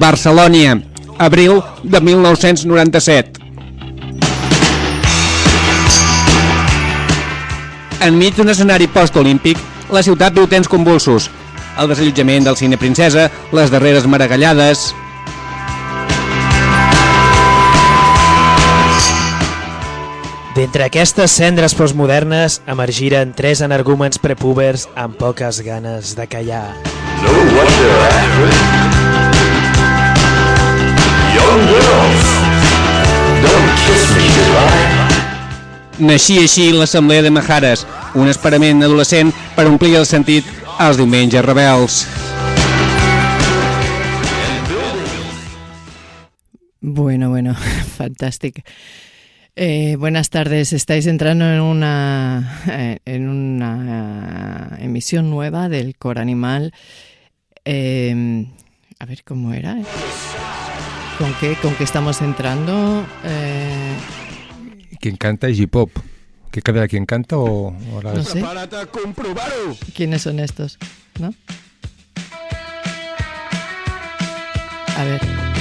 Barcelona, abril de 1997. Enmig d'un escenari postolímpic, la ciutat viu temps convulsos. El desallotjament del Cine Princesa, les darreres maragallades... D'entre aquestes cendres postmodernes emergiren tres energúmens prepúbers amb poques ganes de callar. Know what they're after? Young girls, don't kiss me goodbye. Naixia així l'Assemblea de Majares, un experiment adolescent per omplir el sentit als diumenges rebels. Bueno, fantástico. Buenas tardes, estáis entrando en una emisión nueva del Cor Animal. A ver cómo era. ¿Con qué estamos entrando? ¿Quién canta Iggy Pop? ¿Qué cadena quién canta o la... No sé. Prepárate a comprobar-ho! ¿Quiénes son estos? ¿No? A ver.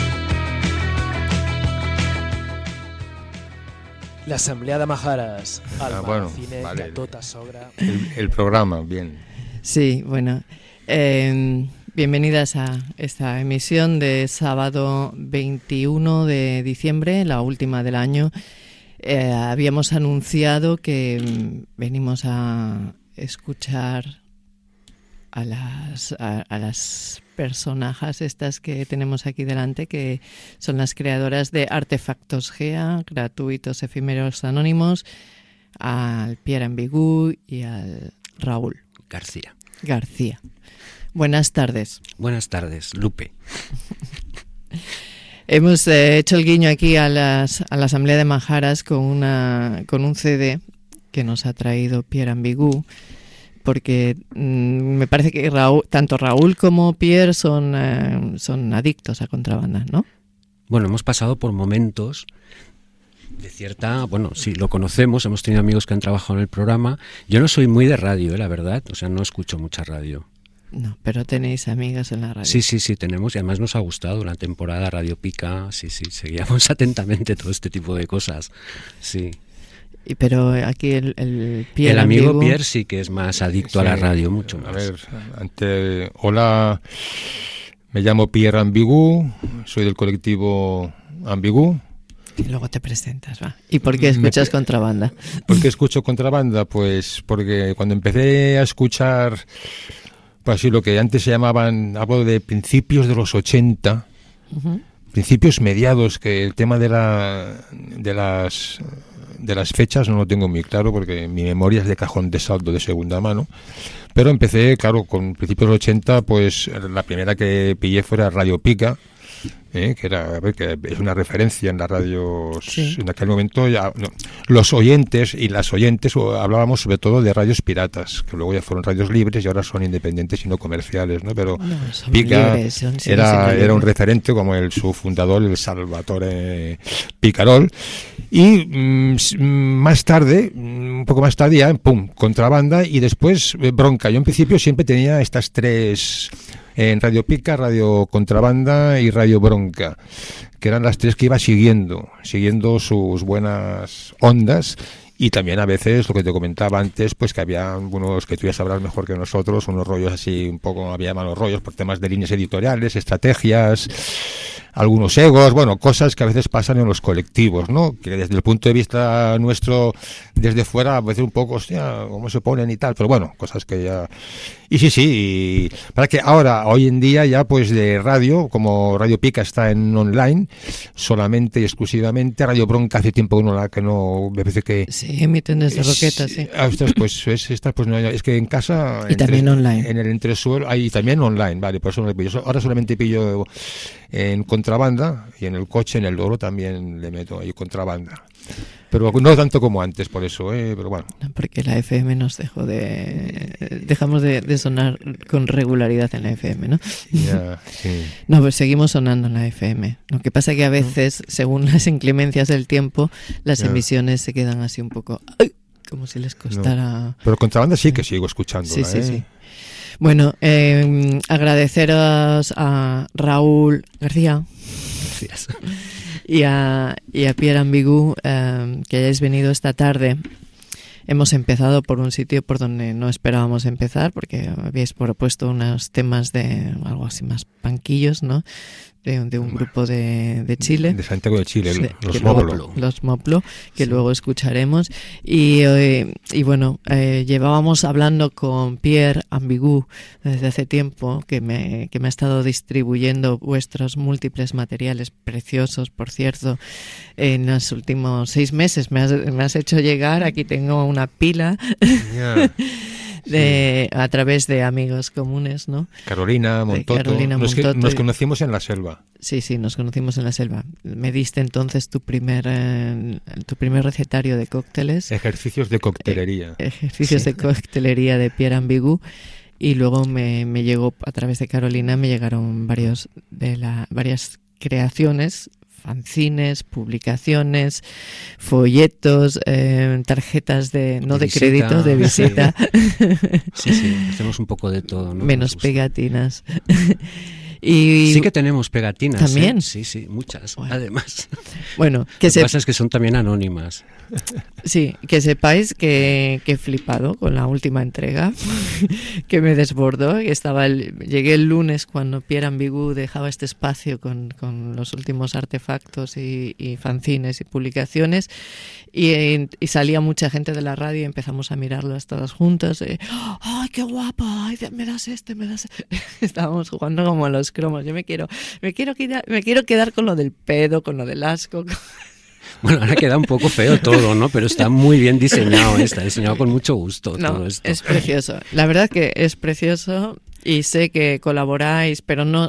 L'Assemblea de Majares, el bueno, cine vale. de tota sogra. El programa, bien. Sí, bueno. Bienvenidas a esta emisión de sábado 21 de diciembre, la última del año. Habíamos anunciado que venimos a escuchar a las personajes estas que tenemos aquí delante, que son las creadoras de Artefactos GEA, gratuitos efímeros anónimos, al Pierre Ambigu y al Raúl García. Buenas tardes. Buenas tardes, Lupe. Hemos hecho el guiño aquí a la Asamblea de Majares con un CD que nos ha traído Pierre Ambigu, porque me parece que tanto Raúl como Pierre son adictos a contrabanda, ¿no? Bueno, hemos pasado por momentos de cierta... Bueno, sí, lo conocemos, hemos tenido amigos que han trabajado en el programa. Yo no soy muy de radio, la verdad, o sea, no escucho mucha radio. No, pero tenéis amigas en la radio. Sí, tenemos, y además nos ha gustado la temporada Radio Pica, sí, seguíamos atentamente todo este tipo de cosas, sí. Pero aquí el Pierre el amigo Ambigu... Pierre sí que es más adicto a la radio, mucho más. A ver, hola, me llamo Pierre Ambigu, soy del colectivo Ambigu. Y luego te presentas, va. ¿Y por qué escuchas contrabanda? ¿Por qué escucho contrabanda? Pues porque cuando empecé a escuchar, pues así lo que antes se llamaban, hablo de principios de los 80, principios mediados, que el tema de las fechas no lo tengo muy claro porque mi memoria es de cajón de saldo de segunda mano, pero empecé, claro, con principios de los 80, pues la primera que pillé fuera Radio Pica, que es una referencia en las radios. Sí. En aquel momento ya los oyentes y las oyentes hablábamos sobre todo de radios piratas, que luego ya fueron radios libres y ahora son independientes y no comerciales, ¿no? Pero Pica era un referente, como su fundador, el Salvatore Picarol. Y más tarde, un poco más tarde ya, contrabanda y después bronca. Yo en principio siempre tenía estas tres... En Radio Pica, Radio Contrabanda y Radio Bronca, que eran las tres que iba siguiendo sus buenas ondas, y también a veces lo que te comentaba antes, pues que había algunos que tú ya sabrás mejor que nosotros, unos rollos así, un poco había malos rollos por temas de líneas editoriales, estrategias, algunos egos, bueno, cosas que a veces pasan en los colectivos, ¿no? Que desde el punto de vista nuestro, desde fuera, a veces un poco, hostia, cómo se ponen y tal, pero bueno, cosas que ya... Y sí, para que ahora, hoy en día ya pues de radio, como Radio Pica está en online, solamente y exclusivamente, Radio Bronca hace tiempo que no me parece que... Sí, emiten desde Roquetas, sí. Pues es que en casa... Y también online. En el entresuelo, hay también online, vale, por eso no le pillo. Ahora solamente pillo en contrabanda, y en el coche, en el Loro también le meto ahí contrabanda. Pero no tanto como antes, por eso, pero bueno. No, porque la FM nos dejamos de sonar con regularidad en la FM, ¿no? Ya, sí. No, pues seguimos sonando en la FM. Lo que pasa es que a veces, según las inclemencias del tiempo, las emisiones se quedan así un poco... ¡ay! Como si les costara... No. Pero contrabanda sí que sigo escuchándola, Sí. Bueno, agradeceros a Raúl García. Gracias. Y a Pierre Ambigu que hayáis venido esta tarde. Hemos empezado por un sitio por donde no esperábamos empezar, porque habíais propuesto unos temas de algo así más panquillos, ¿no? De un grupo de Chile. De Santiago de Chile, Sí, los que Moplo. luego- Los Moplo, que Sí. luego escucharemos. Y bueno, llevábamos hablando con Pierre Ambigu desde hace tiempo, que me ha estado distribuyendo vuestros múltiples materiales preciosos, por cierto, en los últimos 6 meses. Me has hecho llegar, aquí tengo una pila Ya. a través de amigos comunes, ¿no? Carolina Montoto. Carolina Nos Montoto. conocimos en la selva. Sí, nos conocimos en la selva. Me diste entonces tu primer recetario de cócteles, Ejercicios de coctelería. ejercicios de coctelería de Pierre Ambigu, y luego me llegó, a través de Carolina, me llegaron varias creaciones, fanzines, publicaciones, folletos, tarjetas de visita, crédito, de visita, Sí, hacemos un poco de todo, ¿no? menos Nos gusta. pegatinas. Y Sí que tenemos pegatinas. ¿También? Sí, muchas. Bueno. Además, bueno, lo que pasa es que son también anónimas. Sí, que sepáis que he flipado con la última entrega, que me desbordó. Llegué el lunes cuando Pierre Ambigu dejaba este espacio con los últimos artefactos y fanzines y publicaciones, y salía mucha gente de la radio y empezamos a mirarlas todas juntas. ¡Ay, qué guapa! Ay, me das este. Estábamos jugando como a los cromos. Yo me quiero quedar con lo del pedo, con lo del asco. Bueno, ahora queda un poco feo todo, ¿no? Pero está muy bien diseñado, está diseñado con mucho gusto todo esto. Es precioso. La verdad que es precioso, y sé que colaboráis, pero no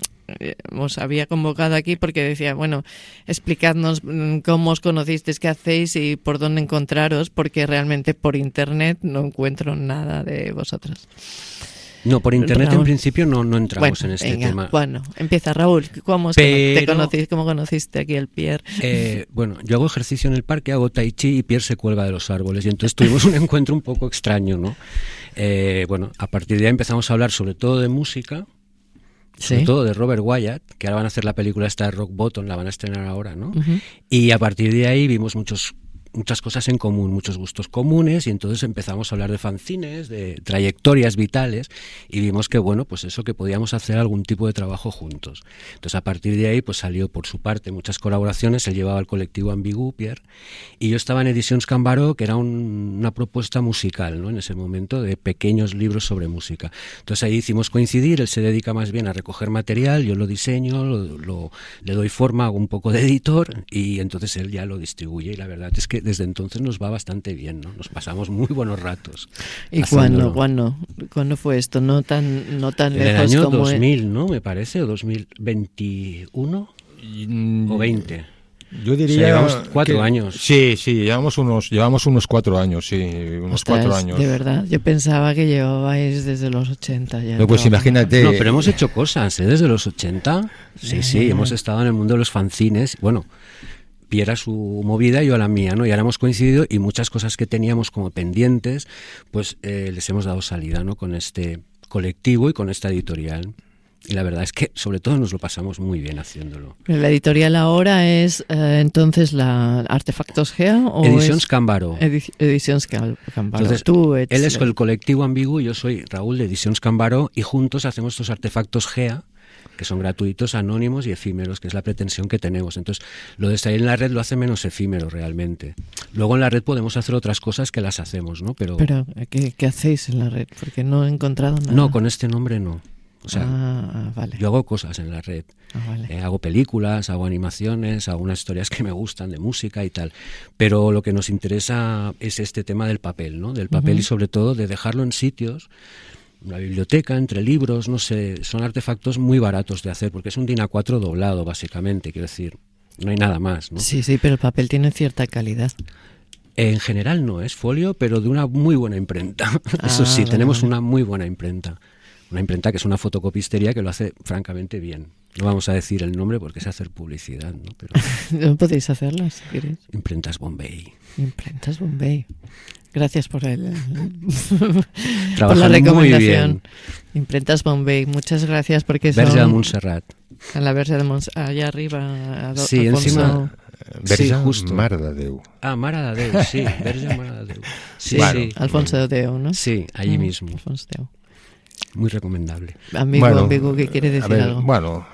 os había convocado aquí porque decía, bueno, explicadnos cómo os conocisteis, qué hacéis y por dónde encontraros, porque realmente por internet no encuentro nada de vosotros. No, por internet Raúl. en principio no entramos Bueno, en este venga, tema. Bueno, empieza Raúl. ¿Cómo cómo conociste aquí al Pierre? Bueno, yo hago ejercicio en el parque, hago tai chi y Pierre se cuelga de los árboles, y entonces tuvimos un encuentro un poco extraño, ¿no? Bueno, a partir de ahí empezamos a hablar sobre todo de música, sobre Sí. todo de Robert Wyatt, que ahora van a hacer la película esta de Rock Bottom, la van a estrenar ahora, ¿no? Ujú. Y a partir de ahí vimos muchas cosas en común, muchos gustos comunes, y entonces empezamos a hablar de fanzines, de trayectorias vitales, y vimos que, bueno, pues eso, que podíamos hacer algún tipo de trabajo juntos. Entonces, a partir de ahí, pues salió por su parte muchas colaboraciones. Él llevaba el colectivo Ambigu, Pierre, y yo estaba en Edicions Cambaró, que era una propuesta musical, ¿no? En ese momento, de pequeños libros sobre música. Entonces ahí hicimos coincidir. Él se dedica más bien a recoger material, yo lo diseño, le doy forma, hago un poco de editor, y entonces él ya lo distribuye, y la verdad es que desde entonces nos va bastante bien, ¿no? Nos pasamos muy buenos ratos. ¿Y haciéndolo. cuándo fue esto? No tan En el lejos año como 2000, ¿no? Me parece, o 2021 o 20. Yo diría O sea, llevamos 4 que- años. Sí, llevamos unos 4 años, sí, unos Ostras, 4 años. De verdad, yo pensaba que llevabais desde los 80 ya. No, pues trabajando. imagínate. No, pero hemos hecho cosas, ¿eh? Desde los 80. Sí, hemos estado en el mundo de los fanzines. Bueno, Pierre a su movida y yo a la mía, ¿no? Y ahora hemos coincidido, y muchas cosas que teníamos como pendientes, pues les hemos dado salida, ¿no? Con este colectivo y con esta editorial. Y la verdad es que sobre todo nos lo pasamos muy bien haciéndolo. Pero la editorial ahora es entonces la Artefactos Gea o Edicions Cambaró. Edicions Cambaró. Entonces, él es el colectivo Ambigu, yo soy Raúl de Edicions Cambaró, y juntos hacemos estos artefactos GEA, que son gratuitos, anónimos y efímeros, que es la pretensión que tenemos. Entonces, lo de salir en la red lo hace menos efímero realmente. Luego en la red podemos hacer otras cosas que las hacemos, ¿no? Pero ¿qué hacéis en la red? Porque no he encontrado nada. no, con este nombre no. O sea, vale. yo hago cosas en la red. Vale. Hago películas, hago animaciones, hago unas historias que me gustan de música y tal. Pero lo que nos interesa es este tema del papel, ¿no? Del papel, y sobre todo de dejarlo en sitios, una biblioteca, entre libros, no sé, son artefactos muy baratos de hacer, porque es un DIN A4 doblado, básicamente, quiero decir, no hay nada más, ¿no? Sí, pero el papel tiene cierta calidad. En general no, es folio, pero de una muy buena imprenta. Eso sí, tenemos una muy buena imprenta. Una imprenta que es una fotocopistería que lo hace francamente bien. No vamos a decir el nombre porque es hacer publicidad, ¿no? Pero No podéis hacerlo si queréis. Imprentas Bombay. Imprentas Bombay. Gracias por por la Trabajan muy recomendación. bien. Imprentas Bombay, muchas gracias porque Verge de Montserrat. A la Verge de Montserrat, allá arriba. Sí, Alfonso. encima... Verge sí, justo. Mare de Déu. Ah, Mare de Déu, sí, Verge Mare de Déu. Sí, Bueno. sí. Alfonso Deu, ¿no? Sí, allí mismo. Alfonso Deu. Muy recomendable. Amigo, ¿qué quiere decir algo? Bueno,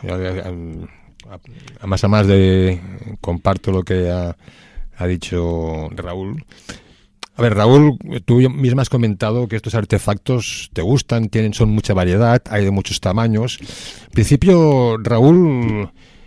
a más de comparto lo que ha dicho Raúl. A ver, Raúl, tú misma has comentado que estos artefactos te gustan, son mucha variedad, hay de muchos tamaños. En principio, Raúl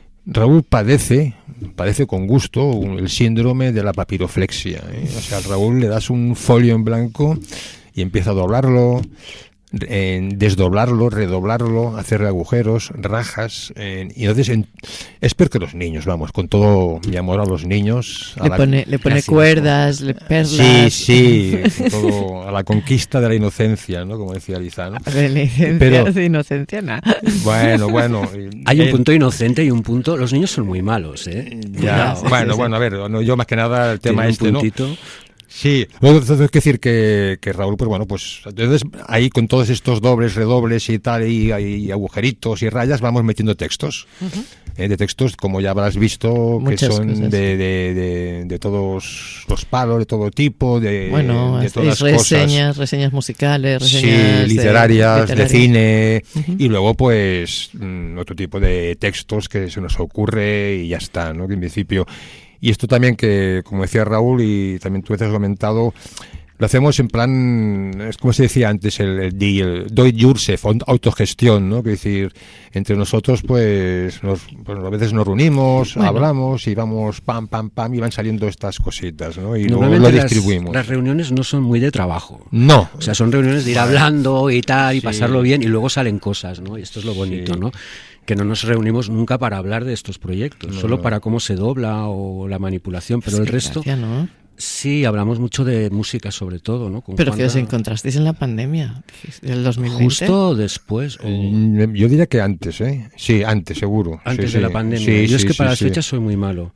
padece con gusto el síndrome de la papiroflexia, ¿eh? O sea, a Raúl le das un folio en blanco y empieza a doblarlo, desdoblarlo, redoblarlo, hacerle agujeros, rajas, y entonces es peor que los niños, vamos, con todo mi amor a los niños. Le pone cuerdas, perlas. Sí, todo a la conquista de la inocencia, ¿no? Como decía Liza, ¿no? De la inocencia, de inocencia, nada. Bueno. Hay un punto inocente y un punto... Los niños son muy malos, ¿eh? Ya, bueno, a ver, yo más que nada el tema ¿no? Sí, luego tengo que decir que Raúl, pues entonces ahí con todos estos dobles, redobles y tal, y agujeritos y rayas, vamos metiendo textos. De textos, como ya habrás visto, muchas que son cosas, de todos los palos, de todo tipo, de todas las reseñas musicales, reseñas literarias, de cine, y luego pues otro tipo de textos que se nos ocurre y ya está, ¿no? Que en principio... Y esto también que, como decía Raúl y también tú has comentado, lo hacemos en plan, es como se decía antes, el do it yourself, autogestión, ¿no? Que decir, entre nosotros pues a veces nos reunimos, hablamos y vamos pam, y van saliendo estas cositas, ¿no? Y luego lo distribuimos. Las reuniones no son muy de trabajo. No. O sea, son reuniones de ir hablando y tal, y pasarlo bien, y luego salen cosas, ¿no? Y esto es lo bonito, ¿no? Que no nos reunimos nunca para hablar de estos proyectos, solo para cómo se dobla o la manipulación, pero el resto... ¿no? Sí, hablamos mucho de música sobre todo, ¿no? Pero que os encontrasteis en la pandemia, del 2020. Justo después. Yo diría que antes, ¿eh? Sí, antes, seguro. Antes de la pandemia. Sí, yo es que para las fechas soy muy malo.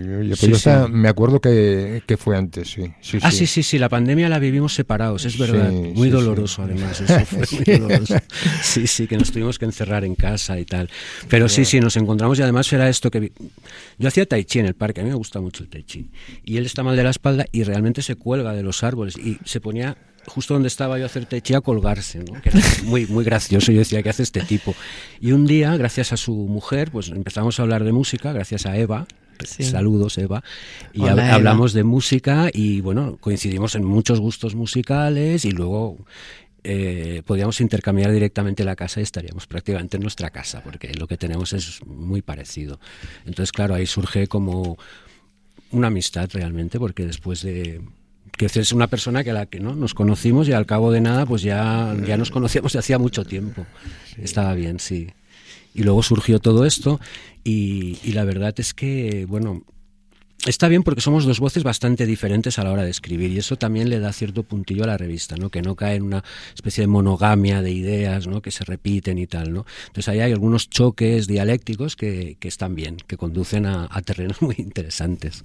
Me acuerdo que fue antes, sí. Sí, la pandemia la vivimos separados, es verdad. Muy doloroso, además. Eso fue muy doloroso. Sí, que nos tuvimos que encerrar en casa y tal. Pero sí, nos encontramos y además era esto que... Yo hacía tai chi en el parque, a mí me gusta mucho el tai chi. Y él está mal de la espalda y realmente se cuelga de los árboles y se ponía justo donde estaba yo a hacer tai chi a colgarse, ¿no? Que era muy, muy gracioso. Yo decía, ¿qué hace este tipo? Y un día, gracias a su mujer, pues empezamos a hablar de música, gracias a Eva. Sí. Saludos, Eva. Y Hola, hablamos de música y bueno, coincidimos en muchos gustos musicales y luego podíamos intercambiar directamente la casa y estaríamos prácticamente en nuestra casa porque lo que tenemos es muy parecido. Entonces, claro, ahí surge como una amistad realmente, porque después de... Que es una persona que a la que no nos conocimos y al cabo de nada pues ya nos conocíamos de hacía mucho tiempo. Sí. Estaba bien, sí. Y luego surgió todo esto y la verdad es que, bueno, está bien porque somos dos voces bastante diferentes a la hora de escribir y eso también le da cierto puntillo a la revista, ¿no? Que no cae en una especie de monogamia de ideas, ¿no? Que se repiten y tal, ¿no? Entonces ahí hay algunos choques dialécticos que están bien, que conducen a terrenos muy interesantes.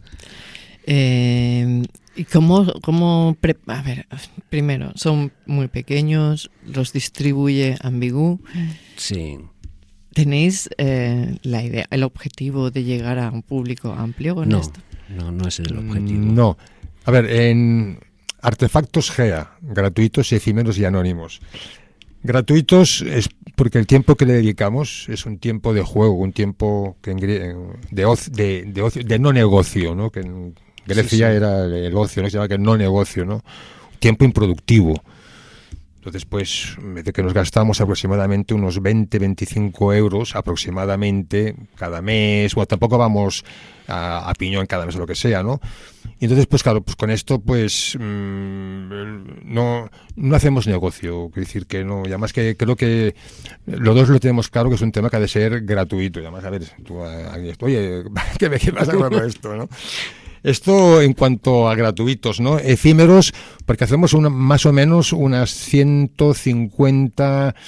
¿Y cómo a ver, primero, son muy pequeños, los distribuye Ambigu? Sí. ¿Tenéis la idea, el objetivo de llegar a un público amplio con esto? No es el objetivo. No. A ver, en Artefactos GEA, gratuitos, efímeros y anónimos. Gratuitos es porque el tiempo que le dedicamos es un tiempo de juego, un tiempo de no negocio, ¿no? Que en Grecia era el ocio, ¿no? Se llama que no negocio, ¿no? Tiempo improductivo. Entonces, pues, de que nos gastamos aproximadamente unos 20-25 euros aproximadamente cada mes, bueno, tampoco vamos a piñón cada mes o lo que sea, ¿no? Y entonces, pues claro, pues con esto, pues, no hacemos negocio, quiero decir que no, y además que creo que los dos lo tenemos claro que es un tema que ha de ser gratuito, y además, a ver, tú, oye, ¿qué pasa con esto, no? Esto en cuanto a gratuitos, ¿no? Efímeros, porque hacemos más o menos unas 150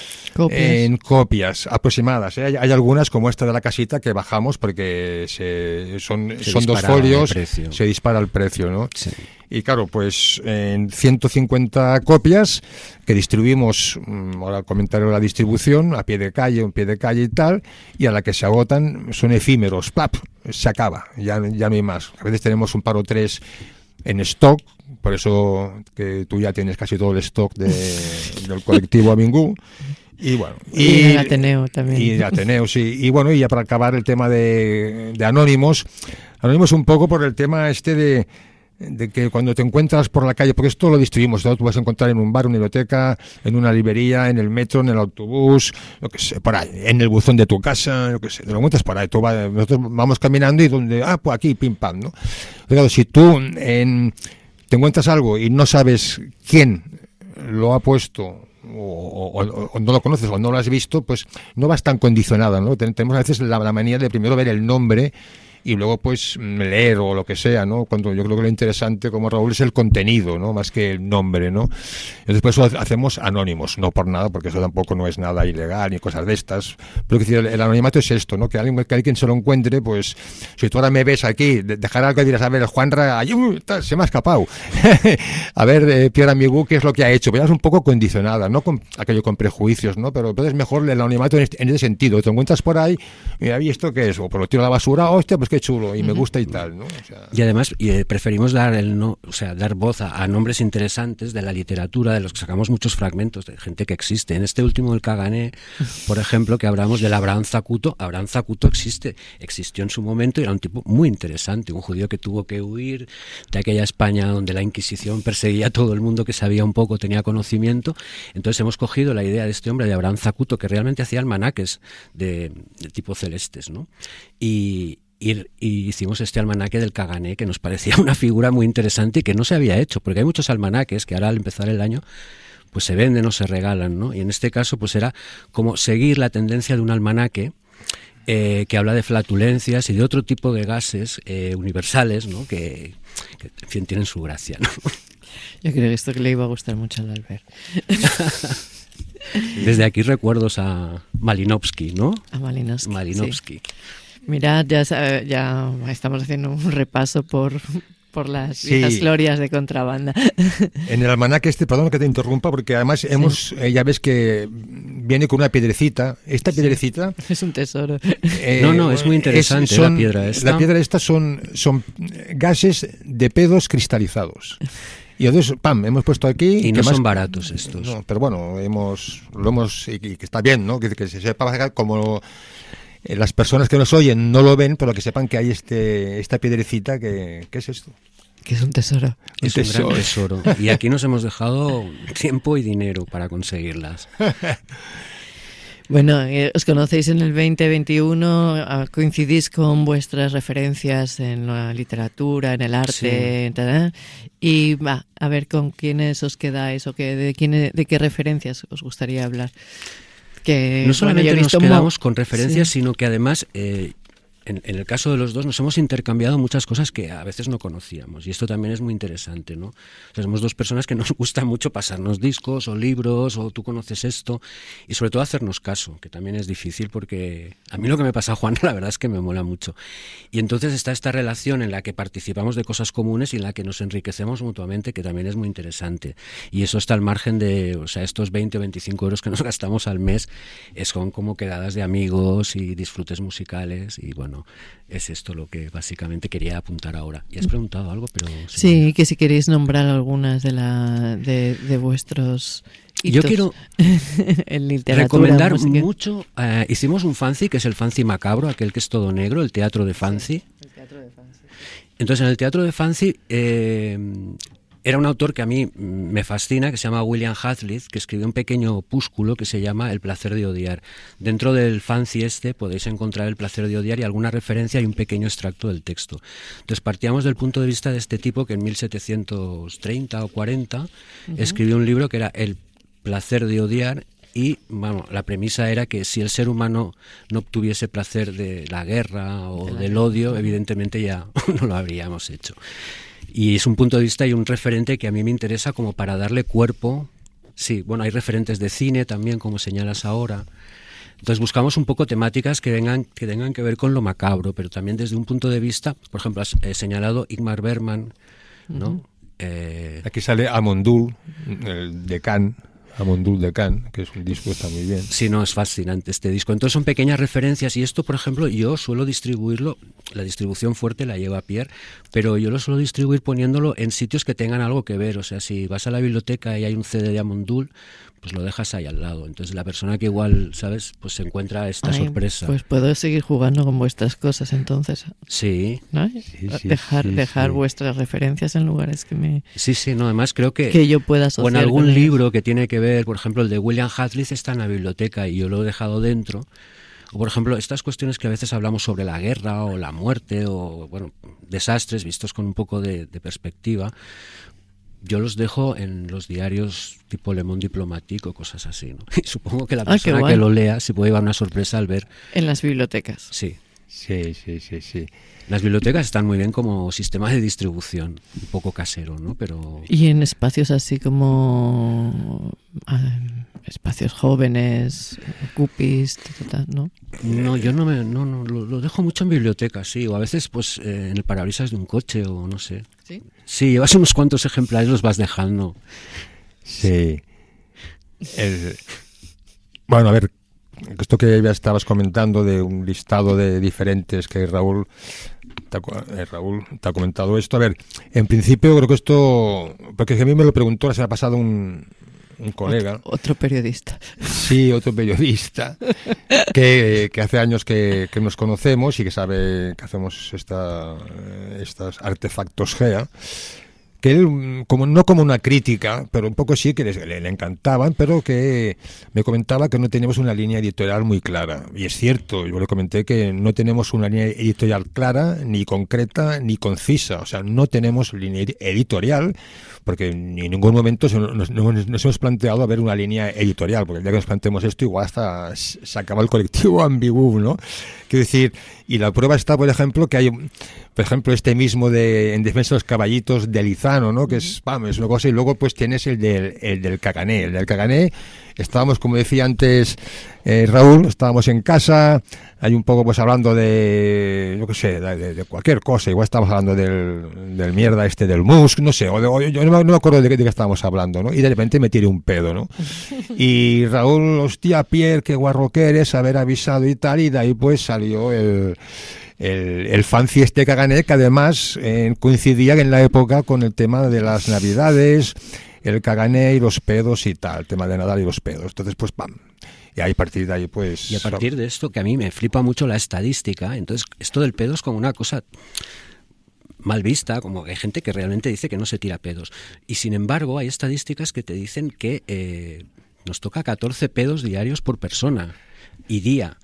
copias aproximadas. Hay algunas como esta de la casita que bajamos porque son 2 folios, se dispara el precio, ¿no? Sí. Y claro, pues en 150 copias que distribuimos, ahora comentaré la distribución, a pie de calle y tal, y a la que se agotan son efímeros, ¡plap! Se acaba, ya no hay más. A veces tenemos un par o 3 en stock, por eso que tú ya tienes casi todo el stock del colectivo Amingú. Y bueno, y el Ateneo también. Y el Ateneo, sí. Y bueno, y ya para acabar el tema de Anónimos un poco por el tema de que cuando te encuentras por la calle, porque esto lo distribuimos, ¿no? Tú vas a encontrar en un bar, una biblioteca, en una librería, en el metro, en el autobús, lo que sé, por ahí, en el buzón de tu casa, lo que sé, te lo encuentras por ahí, nosotros vamos caminando y donde, pues aquí, pim pam, ¿no? Claro, si tú te encuentras algo y no sabes quién lo ha puesto o no lo conoces o no lo has visto, pues no vas tan condicionado, ¿no? Tenemos a veces la manía de primero ver el nombre y luego pues leer o lo que sea, ¿no? Cuando yo creo que lo interesante, como Raúl, es el contenido, ¿no? Más que el nombre, ¿no? Entonces por eso hacemos anónimos, no por nada, porque eso tampoco no es nada ilegal ni cosas de estas, pero el anonimato es esto, ¿no? Que alguien se lo encuentre, pues si tú ahora me ves aquí, dejar algo y dirás, a ver, Juanra, se me ha escapado. A ver, Pierre Amigú, ¿qué es lo que ha hecho? Pues ya es un poco condicionada, no con aquello con prejuicios, ¿no? Pero es mejor el anonimato en ese sentido. Te encuentras por ahí, mira, ¿y esto qué es? O por lo tiro a la basura, hostia, pues qué chulo y me gusta y tal, ¿no? O sea, y además preferimos dar dar voz a nombres interesantes de la literatura, de los que sacamos muchos fragmentos de gente que existe. En este último del Kagané, por ejemplo, que hablamos del Abraham Zacuto. Abraham Zacuto existió en su momento y era un tipo muy interesante, un judío que tuvo que huir de aquella España donde la Inquisición perseguía a todo el mundo que sabía un poco, tenía conocimiento. Entonces hemos cogido la idea de este hombre, de Abraham Zacuto, que realmente hacía almanaques de tipo celestes, ¿no? Y hicimos este almanaque del Kagané, que nos parecía una figura muy interesante y que no se había hecho, porque hay muchos almanaques que ahora al empezar el año pues se venden o se regalan, ¿no? Y en este caso pues era como seguir la tendencia de un almanaque que habla de flatulencias y de otro tipo de gases universales, ¿no? Que en fin tienen su gracia, ¿no? Yo creo que esto que le iba a gustar mucho al Albert. Desde aquí recuerdos a Malinowski, ¿no? A Malinowski. Sí. Mirad, ya estamos haciendo un repaso por las viejas glorias de contrabanda. En el almanaque perdón que te interrumpa, porque además ya ves que viene con una piedrecita. Esta piedrecita es un tesoro. No, es muy interesante la piedra esta. La piedra esta son gases de pedos cristalizados. Y entonces, hemos puesto aquí... Y no son baratos estos. No, pero bueno, lo hemos y que está bien, ¿no? Que se sepa como... Las personas que nos oyen no lo ven, pero que sepan que hay esta piedrecita que es esto. Que es un tesoro. Es un gran tesoro. Y aquí nos hemos dejado tiempo y dinero para conseguirlas. Bueno, os conocéis en el 2021, coincidís con vuestras referencias en la literatura, en el arte, y a ver con quiénes os quedáis o de qué referencias os gustaría hablar. No solamente nos quedamos con referencias, sino que además, en el caso de los dos, nos hemos intercambiado muchas cosas que a veces no conocíamos. Y esto también es muy interesante, ¿no? O sea, somos dos personas que nos gusta mucho pasarnos discos o libros, o tú conoces esto, y sobre todo hacernos caso, que también es difícil porque a mí lo que me pasa a Juan, la verdad es que me mola mucho. Y entonces está esta relación en la que participamos de cosas comunes y en la que nos enriquecemos mutuamente, que también es muy interesante. Y eso está al margen de, estos 20 o 25 euros que nos gastamos al mes, son como quedadas de amigos y disfrutes musicales, y bueno, es esto lo que básicamente quería apuntar ahora. ¿Y has preguntado algo? Pero sí, que si queréis nombrar algunas de vuestros hitos. Yo quiero en literatura, recomendar música. mucho. Hicimos un fancy, que es el fancy macabro, aquel que es todo negro, el teatro de fancy. Sí, el teatro de fancy. Entonces, en el teatro de fancy era un autor que a mí me fascina, que se llama William Hazlitt, que escribió un pequeño opúsculo que se llama El placer de odiar. Dentro del fancy podéis encontrar El placer de odiar y alguna referencia y un pequeño extracto del texto. Entonces partíamos del punto de vista de este tipo que en 1730 o 40 escribió un libro que era El placer de odiar, y bueno, la premisa era que si el ser humano no obtuviese placer de la guerra o del odio, evidentemente ya no lo habríamos hecho. Y es un punto de vista y un referente que a mí me interesa como para darle cuerpo. Sí, bueno, hay referentes de cine también, como señalas ahora. Entonces buscamos un poco temáticas que tengan que ver con lo macabro, pero también desde un punto de vista, por ejemplo, has señalado Ingmar Bergman, ¿no? Aquí sale Amondul, el de Cannes. Amondul de Cannes, que es un disco que está muy bien. Sí, no, es fascinante este disco. Entonces son pequeñas referencias y esto, por ejemplo, yo suelo distribuirlo, la distribución fuerte la lleva Pierre, pero yo lo suelo distribuir poniéndolo en sitios que tengan algo que ver. O sea, si vas a la biblioteca y hay un CD de Amondul, pues lo dejas ahí al lado. Entonces la persona que igual, ¿sabes? Pues se encuentra esta sorpresa. Pues puedo seguir jugando con vuestras cosas entonces. Sí. ¿No? Dejar vuestras referencias en lugares que me... Sí, no, además creo que yo pueda asociar o en algún con libro que tiene que ver, por ejemplo, el de William Hadley está en la biblioteca y yo lo he dejado dentro. O por ejemplo, estas cuestiones que a veces hablamos sobre la guerra o la muerte o, bueno, desastres vistos con un poco de perspectiva, yo los dejo en los diarios tipo Le Monde Diplomatique o cosas así, ¿no? Y supongo que la persona que lo lea se puede llevar una sorpresa al ver... En las bibliotecas. Sí. Sí. Las bibliotecas están muy bien como sistema de distribución, un poco casero, ¿no? Pero... Y en espacios así como... espacios jóvenes, cupis, ¿no? No, yo no lo dejo mucho en bibliotecas, sí, o a veces pues en el parabrisas de un coche o no sé. ¿Sí? Sí, llevas unos cuantos ejemplares, los vas dejando. Sí. Bueno, a ver, esto que ya estabas comentando de un listado de diferentes que Raúl te ha comentado esto. A ver, en principio creo que esto, porque a mí me lo preguntó la semana pasada un colega. Otro periodista. Sí, otro periodista que hace años que nos conocemos y que sabe que hacemos estos artefactos GEA, que él, no como una crítica, pero un poco sí que le encantaban, pero que me comentaba que no teníamos una línea editorial muy clara. Y es cierto, yo le comenté que no tenemos una línea editorial clara, ni concreta, ni concisa. O sea, no tenemos línea editorial, porque en ningún momento nos hemos planteado a ver una línea editorial, porque el día que nos planteemos esto, igual hasta se acaba el colectivo ambiguo, ¿no? Quiero decir, y la prueba está, por ejemplo, que hay, por ejemplo, este mismo En defensa de los caballitos de Lizano, ¿no? Que es una cosa, y luego pues tienes el del Cagané. El del Cagané, estábamos, como decía antes Raúl, estábamos en casa, hay un poco pues hablando de, yo qué sé, de cualquier cosa, igual estábamos hablando del mierda del Musk, no sé, yo no me acuerdo de qué estábamos hablando, ¿no? Y de repente me tiré un pedo, ¿no? Y Raúl, hostia, Pierre, qué guarro que eres, haber avisado y tal, y de ahí pues salió el fancy Cagané, que además coincidía en la época con el tema de las Navidades, el Cagané y los pedos y tal, el tema de Nadal y los pedos. Entonces, pues, ¡pam! Y ahí, a partir de ahí, pues... Y a partir de esto, que a mí me flipa mucho la estadística, entonces esto del pedo es como una cosa mal vista, como que hay gente que realmente dice que no se tira pedos. Y sin embargo, hay estadísticas que te dicen que nos toca 14 pedos diarios por persona y día.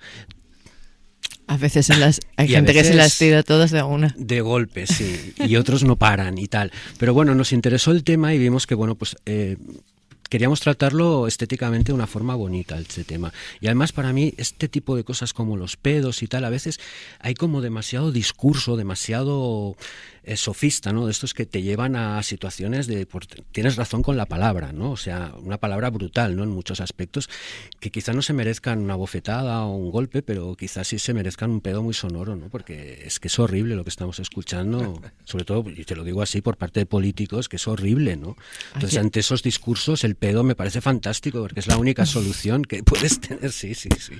A veces hay gente que se las tira todas de una. De golpe, sí. Y otros no paran y tal. Pero bueno, nos interesó el tema y vimos que, bueno, pues queríamos tratarlo estéticamente de una forma bonita, este tema. Y además, para mí, este tipo de cosas como los pedos y tal, a veces hay como demasiado discurso, demasiado sofista, ¿no? De estos que te llevan a situaciones tienes razón con la palabra, ¿no? O sea, una palabra brutal, ¿no? En muchos aspectos, que quizá no se merezcan una bofetada o un golpe, pero quizás sí se merezcan un pedo muy sonoro, ¿no? Porque es que es horrible lo que estamos escuchando, sobre todo, y te lo digo así, por parte de políticos, que es horrible, ¿no? Entonces, ante esos discursos, el pedo me parece fantástico, porque es la única solución que puedes tener, sí.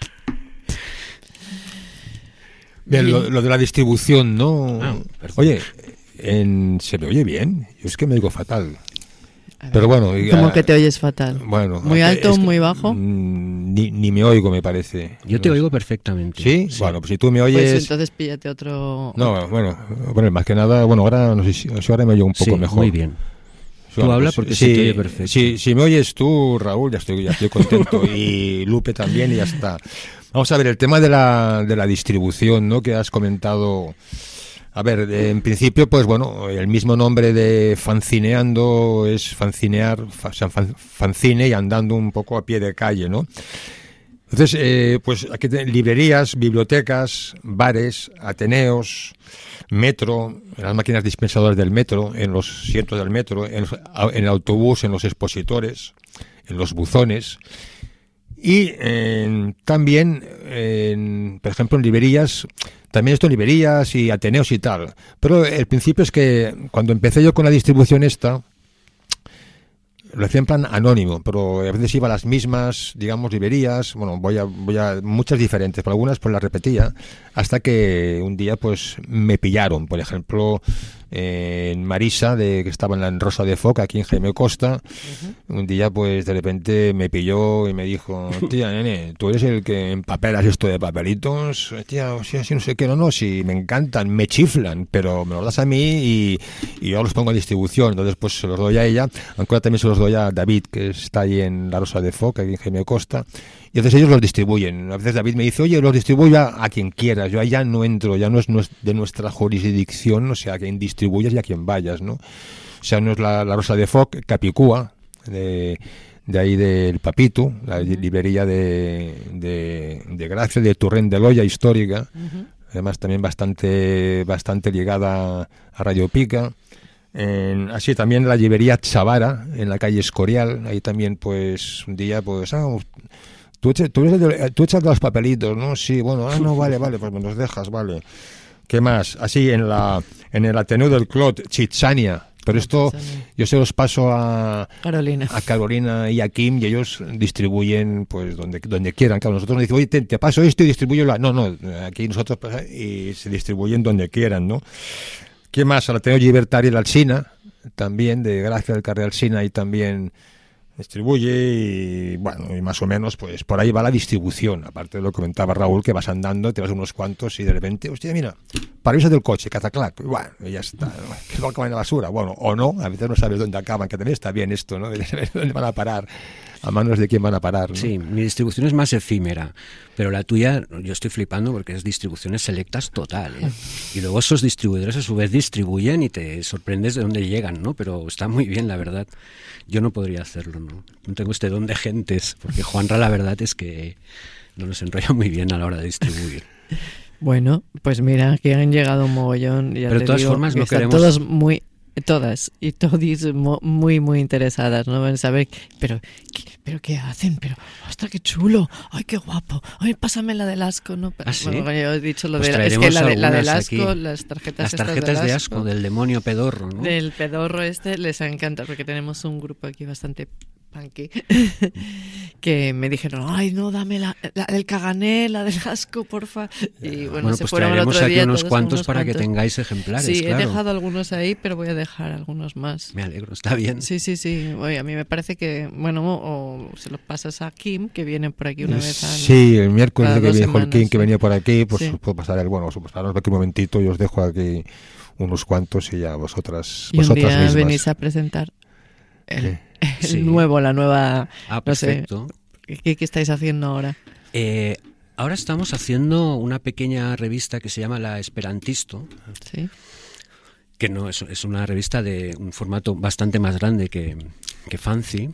Bien, lo de la distribución, ¿no? Oye, ¿se me oye bien? Yo es que me digo fatal. Pero bueno... ¿Cómo que te oyes fatal? Bueno, ¿Muy alto o muy bajo? Ni me oigo, me parece. Yo te oigo perfectamente. ¿Sí? Bueno, pues si tú me oyes... Pues entonces píllate otro... No, bueno, más que nada, bueno, ahora no sé si ahora me oigo un poco mejor. Muy bien. Tú hablas porque sí, te oye perfecto. Si me oyes tú, Raúl, ya estoy contento. Y Lupe también, y ya está. Vamos a ver, el tema de la distribución, ¿no? Que has comentado A ver, en principio, pues bueno, el mismo nombre de Fancineando es fancinear, o sea, fancine y andando un poco a pie de calle, ¿no? Entonces, pues aquí librerías, bibliotecas, bares, ateneos, metro, en las máquinas dispensadoras del metro, en los asientos del metro, en el autobús, en los expositores, en los buzones. Y también, por ejemplo, en librerías, también esto en librerías y ateneos y tal. Pero el principio es que cuando empecé yo con la distribución esta, lo hacía en plan anónimo, pero a veces iba a las mismas, digamos, librerías, bueno, voy a muchas diferentes, pero algunas pues las repetía, hasta que un día pues me pillaron, por ejemplo, en Marisa, que estaba en la Rosa de Foc, aquí en Jaime Costa, un día pues de repente me pilló y me dijo, tía, nene, tú eres el que empapelas esto de papelitos, tía, o sea, si no sé qué, no, si me encantan, me chiflan, pero me los das a mí y yo los pongo a distribución, entonces pues se los doy a ella, aunque ahora también se los doy a David, que está ahí en la Rosa de Foc, aquí en Jaime Costa, y entonces ellos los distribuyen. A veces David me dice, oye, los distribuyo a quien quieras, yo allá no entro, ya no es de nuestra jurisdicción, o sea, a quien distribuyas y a quien vayas, ¿no? O sea, no es la Rosa de Foc, Capicúa, de ahí del Papito, la librería de Gracia, de Turrén de Loya, histórica, además también bastante ligada a Radio Pica. Así también la librería Chavara, en la calle Escorial, ahí también pues un día pues... Tú echas los papelitos, ¿no? Sí, bueno, no, vale, pues me los dejas, vale. ¿Qué más? Así, en el Ateneo del Clot, Chichania. Pero esto yo se los paso a Carolina y a Kim, y ellos distribuyen pues donde quieran. Claro, nosotros nos dicen, oye, te paso esto y distribúyelo. No, aquí nosotros y se distribuyen donde quieran, ¿no? ¿Qué más? Al Ateneo Libertario y la Alsina, también, de Gracia del Carrer Alsina, y también distribuye, y bueno, y más o menos pues por ahí va la distribución, aparte de lo que comentaba Raúl, que vas andando, te vas unos cuantos y de repente, hostia, mira, parabrisas del coche, cataclac, y bueno, y ya está, que lo acaban en la basura, bueno, o no, a veces no sabes dónde acaban, que también está bien esto, ¿no? De saber dónde van a parar, a manos de quién van a parar, ¿no? Sí, mi distribución es más efímera, pero la tuya, yo estoy flipando porque es distribuciones selectas total, ¿eh? Y luego esos distribuidores a su vez distribuyen y te sorprendes de dónde llegan, ¿no? Pero está muy bien, la verdad. Yo no podría hacerlo, no tengo este don de gentes, porque Juanra la verdad es que no nos enrolla muy bien a la hora de distribuir. Bueno, pues mira, que han llegado un mogollón. Ya pero de todas formas no queremos... Todas y todis muy interesadas, ¿no? En saber, pero ¿qué hacen? Pero, ¡ostras, qué chulo! ¡Ay, qué guapo! ¡Ay, pásame la del asco! ¿No? ¿Ah, sí? Bueno, yo he dicho lo pues de es que la del asco, aquí. las tarjetas de asco, del demonio pedorro, ¿no? Del pedorro les encanta, porque tenemos un grupo aquí bastante punky que me dijeron, ay, no, dame la del cagané, la del asco, porfa. Y bueno, se pues fueron traeremos el otro aquí día unos cuantos para que tengáis ejemplares. Sí, claro. He dejado algunos ahí, pero voy a dejar algunos más. Me alegro, está bien. Sí. Oye, a mí me parece que, bueno, o se los pasas a Kim, que viene por aquí una vez al... Sí, el miércoles que dijo el Kim que venía por aquí, pues sí. puedo pasar pues aquí un momentito y os dejo aquí unos cuantos y ya vosotras y un día mismas venís a presentar el nuevo, la nueva... perfecto. No sé, ¿qué estáis haciendo ahora? Ahora estamos haciendo una pequeña revista que se llama La Esperantisto. Sí. Que no es una revista de un formato bastante más grande que Fancy,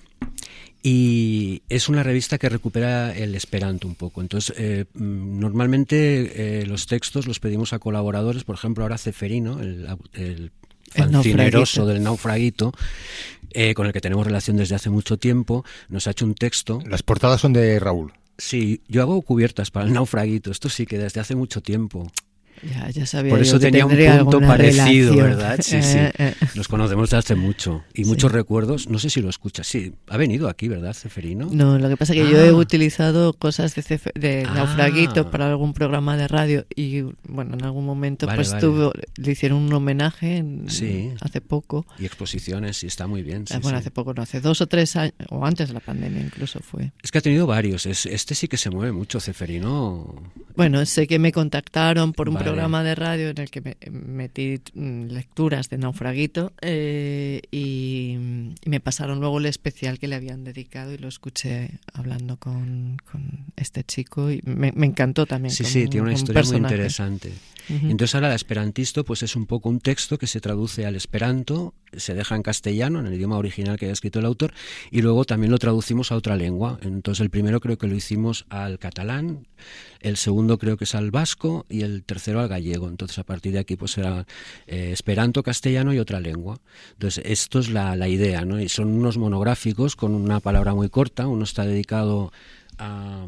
y es una revista que recupera el esperanto un poco. Entonces, normalmente los textos los pedimos a colaboradores, por ejemplo, ahora Ceferino, el fancineroso del Naufraguito, con el que tenemos relación desde hace mucho tiempo, nos ha hecho un texto. Las portadas son de Raúl. Sí, yo hago cubiertas para el Naufraguito, esto sí que desde hace mucho tiempo. Ya sabía. Por eso tenía un punto parecido, ¿verdad? Sí. Nos conocemos desde hace mucho. Y muchos recuerdos. No sé si lo escuchas. Sí, ha venido aquí, ¿verdad, Ceferino? No, lo que pasa es que yo he utilizado cosas de Naufraguito para algún programa de radio. Y bueno, en algún momento le hicieron un homenaje hace poco. Y exposiciones, y está muy bien. Hace poco, no, hace 2 o 3 años, o antes de la pandemia incluso fue. Es que ha tenido varios. Este sí que se mueve mucho, Ceferino. Bueno, sé que me contactaron por un programa de radio en el que metí lecturas de Naufraguito y me pasaron luego el especial que le habían dedicado y lo escuché hablando con este chico y me encantó también. Sí, tiene una historia muy interesante. Entonces ahora el esperantisto pues es un poco un texto que se traduce al esperanto, se deja en castellano, en el idioma original que haya escrito el autor, y luego también lo traducimos a otra lengua. Entonces el primero creo que lo hicimos al catalán, el segundo creo que es al vasco y el tercero al gallego. Entonces a partir de aquí pues será esperanto, castellano y otra lengua. Entonces esto es la idea, ¿no? Y son unos monográficos con una palabra muy corta. Uno está dedicado a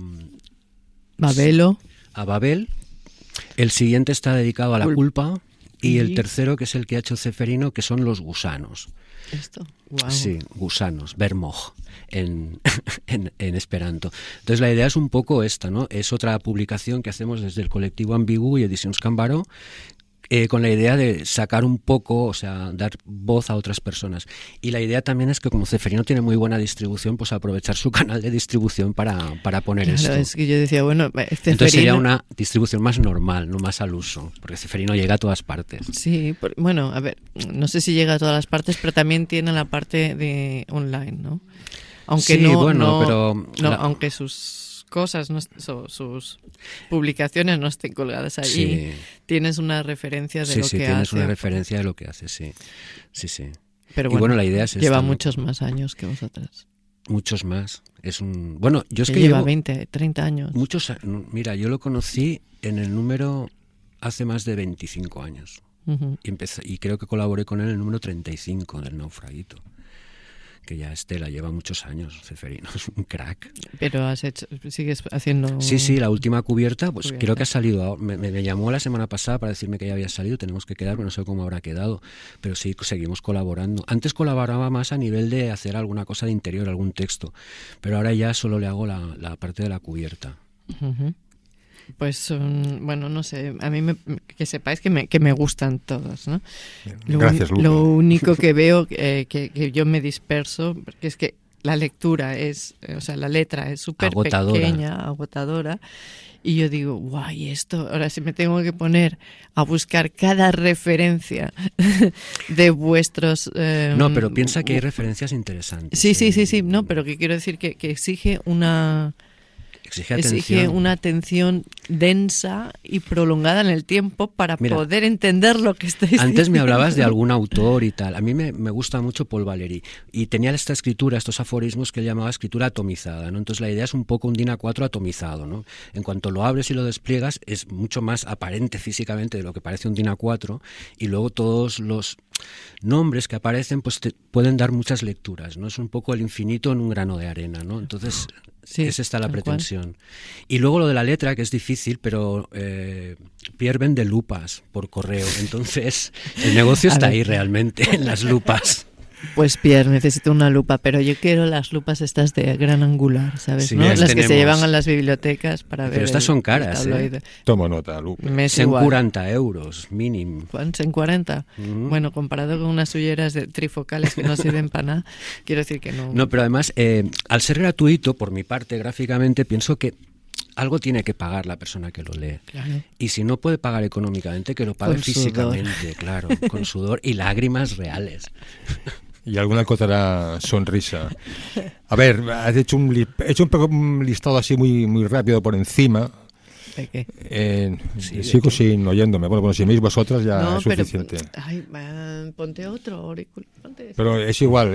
Babel. El siguiente está dedicado a la culpa y el tercero, que es el que ha hecho Ceferino, que son los gusanos. ¿Esto? Wow. Sí, gusanos, vermoj en esperanto. Entonces la idea es un poco esta, ¿no? Es otra publicación que hacemos desde el colectivo Ambigu y Edicions Cambaró, con la idea de sacar un poco, o sea, dar voz a otras personas. Y la idea también es que como Ceferino tiene muy buena distribución, pues aprovechar su canal de distribución para poner esto. Es que yo decía, bueno, Ceferino... Entonces sería una distribución más normal, no más al uso, porque Ceferino llega a todas partes. Sí, bueno, a ver, no sé si llega a todas las partes, pero también tiene la parte de online, ¿no? Aunque sí, aunque sus cosas, sus publicaciones no estén colgadas allí, tienes una referencia de lo que hace. Sí, tienes una referencia de lo que hace, sí. Pero bueno, la idea es lleva esta, muchos más años que vosotras. Muchos más. Yo es que lleva llevo 20, 30 años. Mira, yo lo conocí en el número hace más de 25 años. Y creo que colaboré con él en el número 35 del Naufraguito. Que ya Estela lleva muchos años, Ceferino, es un crack. Pero sigues haciendo... Sí, la última cubierta, pues creo que ha salido, me llamó la semana pasada para decirme que ya había salido, tenemos que quedar, pero no sé cómo habrá quedado, pero sí, seguimos colaborando. Antes colaboraba más a nivel de hacer alguna cosa de interior, algún texto, pero ahora ya solo le hago la parte de la cubierta. Pues, bueno, no sé, a mí que sepáis que me gustan todos, ¿no? Gracias, Lupe. Lo único que veo que yo me disperso, porque es que la lectura la letra es súper pequeña, agotadora, y yo digo, guay, esto, ahora sí me tengo que poner a buscar cada referencia de vuestros... No, pero piensa que hay referencias interesantes. Sí, no, pero que quiero decir que exige una... Exige una atención densa y prolongada en el tiempo para poder entender lo que estáis diciendo. Antes me hablabas de algún autor y tal. A mí me gusta mucho Paul Valéry y tenía esta escritura, estos aforismos que él llamaba escritura atomizada, ¿no? Entonces la idea es un poco un DIN A4 atomizado, ¿no? En cuanto lo abres y lo despliegas es mucho más aparente físicamente de lo que parece un DIN A4 y luego todos los nombres que aparecen pues te pueden dar muchas lecturas, ¿no? Es un poco el infinito en un grano de arena, ¿no? Entonces es esta la pretensión. Y luego lo de la letra, que es difícil, pero Pierre vende lupas por correo, entonces el negocio está ahí realmente, en las lupas. Pues Pierre, necesito una lupa, pero yo quiero las lupas estas de gran angular, ¿sabes? Sí, ¿no? Las que se llevan a las bibliotecas para ver. Pero estas son caras, Tomo nota, Lupe. 140 euros, mínimo. ¿Cuánto? ¿140? Bueno, comparado con unas ulleras de trifocales que no sirven para nada, quiero decir que no. No, pero además, al ser gratuito, por mi parte, gráficamente, pienso que algo tiene que pagar la persona que lo lee. Claro. Y si no puede pagar económicamente, que lo pague con físicamente, sudor. Claro, con sudor y lágrimas reales. Y alguna que otra sonrisa. A ver, has hecho un listado así muy rápido por encima. ¿De qué? Sigo sin oyéndome. Bueno, si me veis vosotras ya es suficiente. Ponte otro auricular. Pero es igual.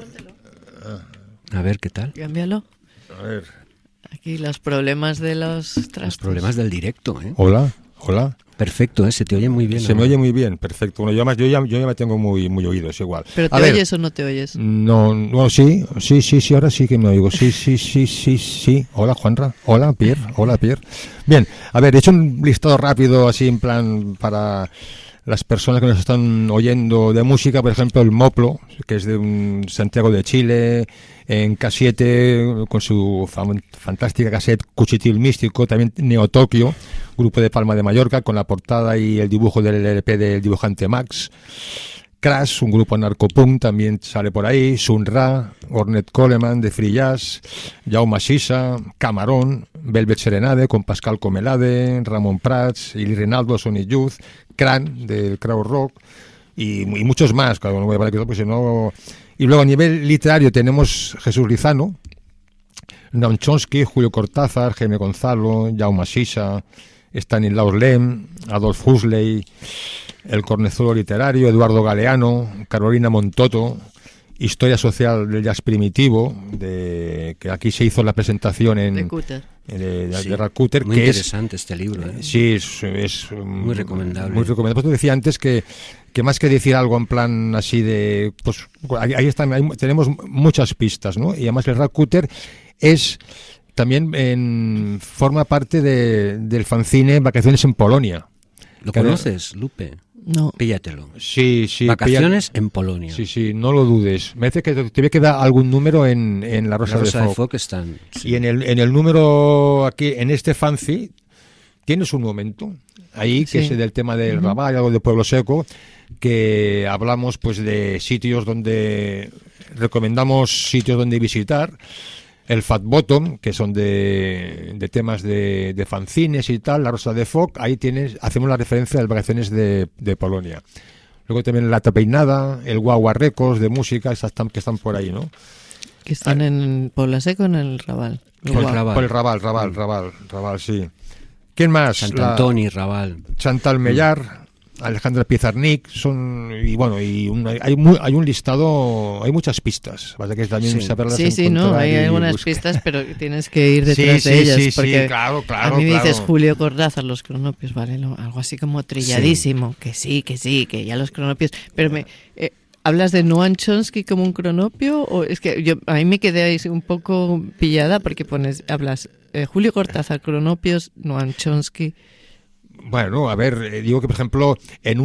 A ver, ¿qué tal? Cámbialo. A ver. Aquí los problemas de los trastos. Los problemas del directo, ¿eh? Hola. Perfecto, se te oye muy bien. Se me oye muy bien, perfecto. Bueno, yo ya me tengo muy oído, es igual. ¿Pero te oyes o no te oyes? No, sí, ahora sí que me oigo. Sí. Hola, Juanra. Hola, Pierre. Bien, a ver, he hecho un listado rápido así en plan para las personas que nos están oyendo de música, por ejemplo, el Moplo, que es de Santiago de Chile, en K7, con su fantástica cassette Cuchitril Místico, también Neo Tokio, grupo de Palma de Mallorca, con la portada y el dibujo del LP del dibujante Max, Crash, un grupo anarcopunk, también sale por ahí, Sun Ra, Ornette Coleman de Free Jazz, Jaume Sisa, Camarón, Velvet Serenade con Pascal Comelade, Ramon Prats, y Rinaldo, Sonic Youth, Cran del Crowd Rock y muchos más, claro, no voy a hablar, pues, no. Y luego a nivel literario tenemos Jesús Lizano, Noam Chomsky, Julio Cortázar, Jaime Gonzalo, Jaume Sisa, Stanislaus Lem, Adolf Huxley, El Cornezuelo Literario, Eduardo Galeano, Carolina Montoto, Historia Social del Jazz Primitivo, que aquí se hizo la presentación en de Ralph Cutter. Muy interesante este libro. Sí, es muy recomendable. Muy recomendable. Pues te decía antes que más que decir algo en plan así de... pues ahí están, tenemos muchas pistas, ¿no? Y además el Ralph Cutter también forma parte del fanzine Vacaciones en Polonia. ¿Lo conoces, Lupe? No. Píllatelo. Sí. Vacaciones en Polonia. Sí, no lo dudes. Me parece que te voy a quedar algún número en La Rosa de Foc están. Sí. Y en el número aquí, en este fanzine, tienes un momento ahí, que es del tema del Raval, algo de Pueblo Seco, que hablamos pues de sitios donde recomendamos sitios donde visitar. El Fat Bottom, que son de temas de fanzines y tal, La Rosa de Foc, ahí hacemos la referencia a las vacaciones de Polonia. Luego también La Tapeinada, el Guagua Records de música, que están por ahí, ¿no? Que están en Pueblo Seco, en el Raval. Por el Raval, sí. ¿Quién más? Sant Antoni, Raval. Chantal Mellar, Alejandra Pizarnik, hay un listado, hay muchas pistas, ¿vale? Que también saberlas encontrar. Hay algunas pistas, pero tienes que ir detrás de ellas, porque claro, a mí me dices Julio Cortázar, Los Cronopios, ¿vale? Algo así como trilladísimo, que que ya Los Cronopios, pero ¿hablas de Noam Chomsky como un cronopio? O es que a mí me quedé ahí un poco pillada porque hablas Julio Cortázar, Cronopios, Noam Chomsky. Bueno, a ver, digo que por ejemplo en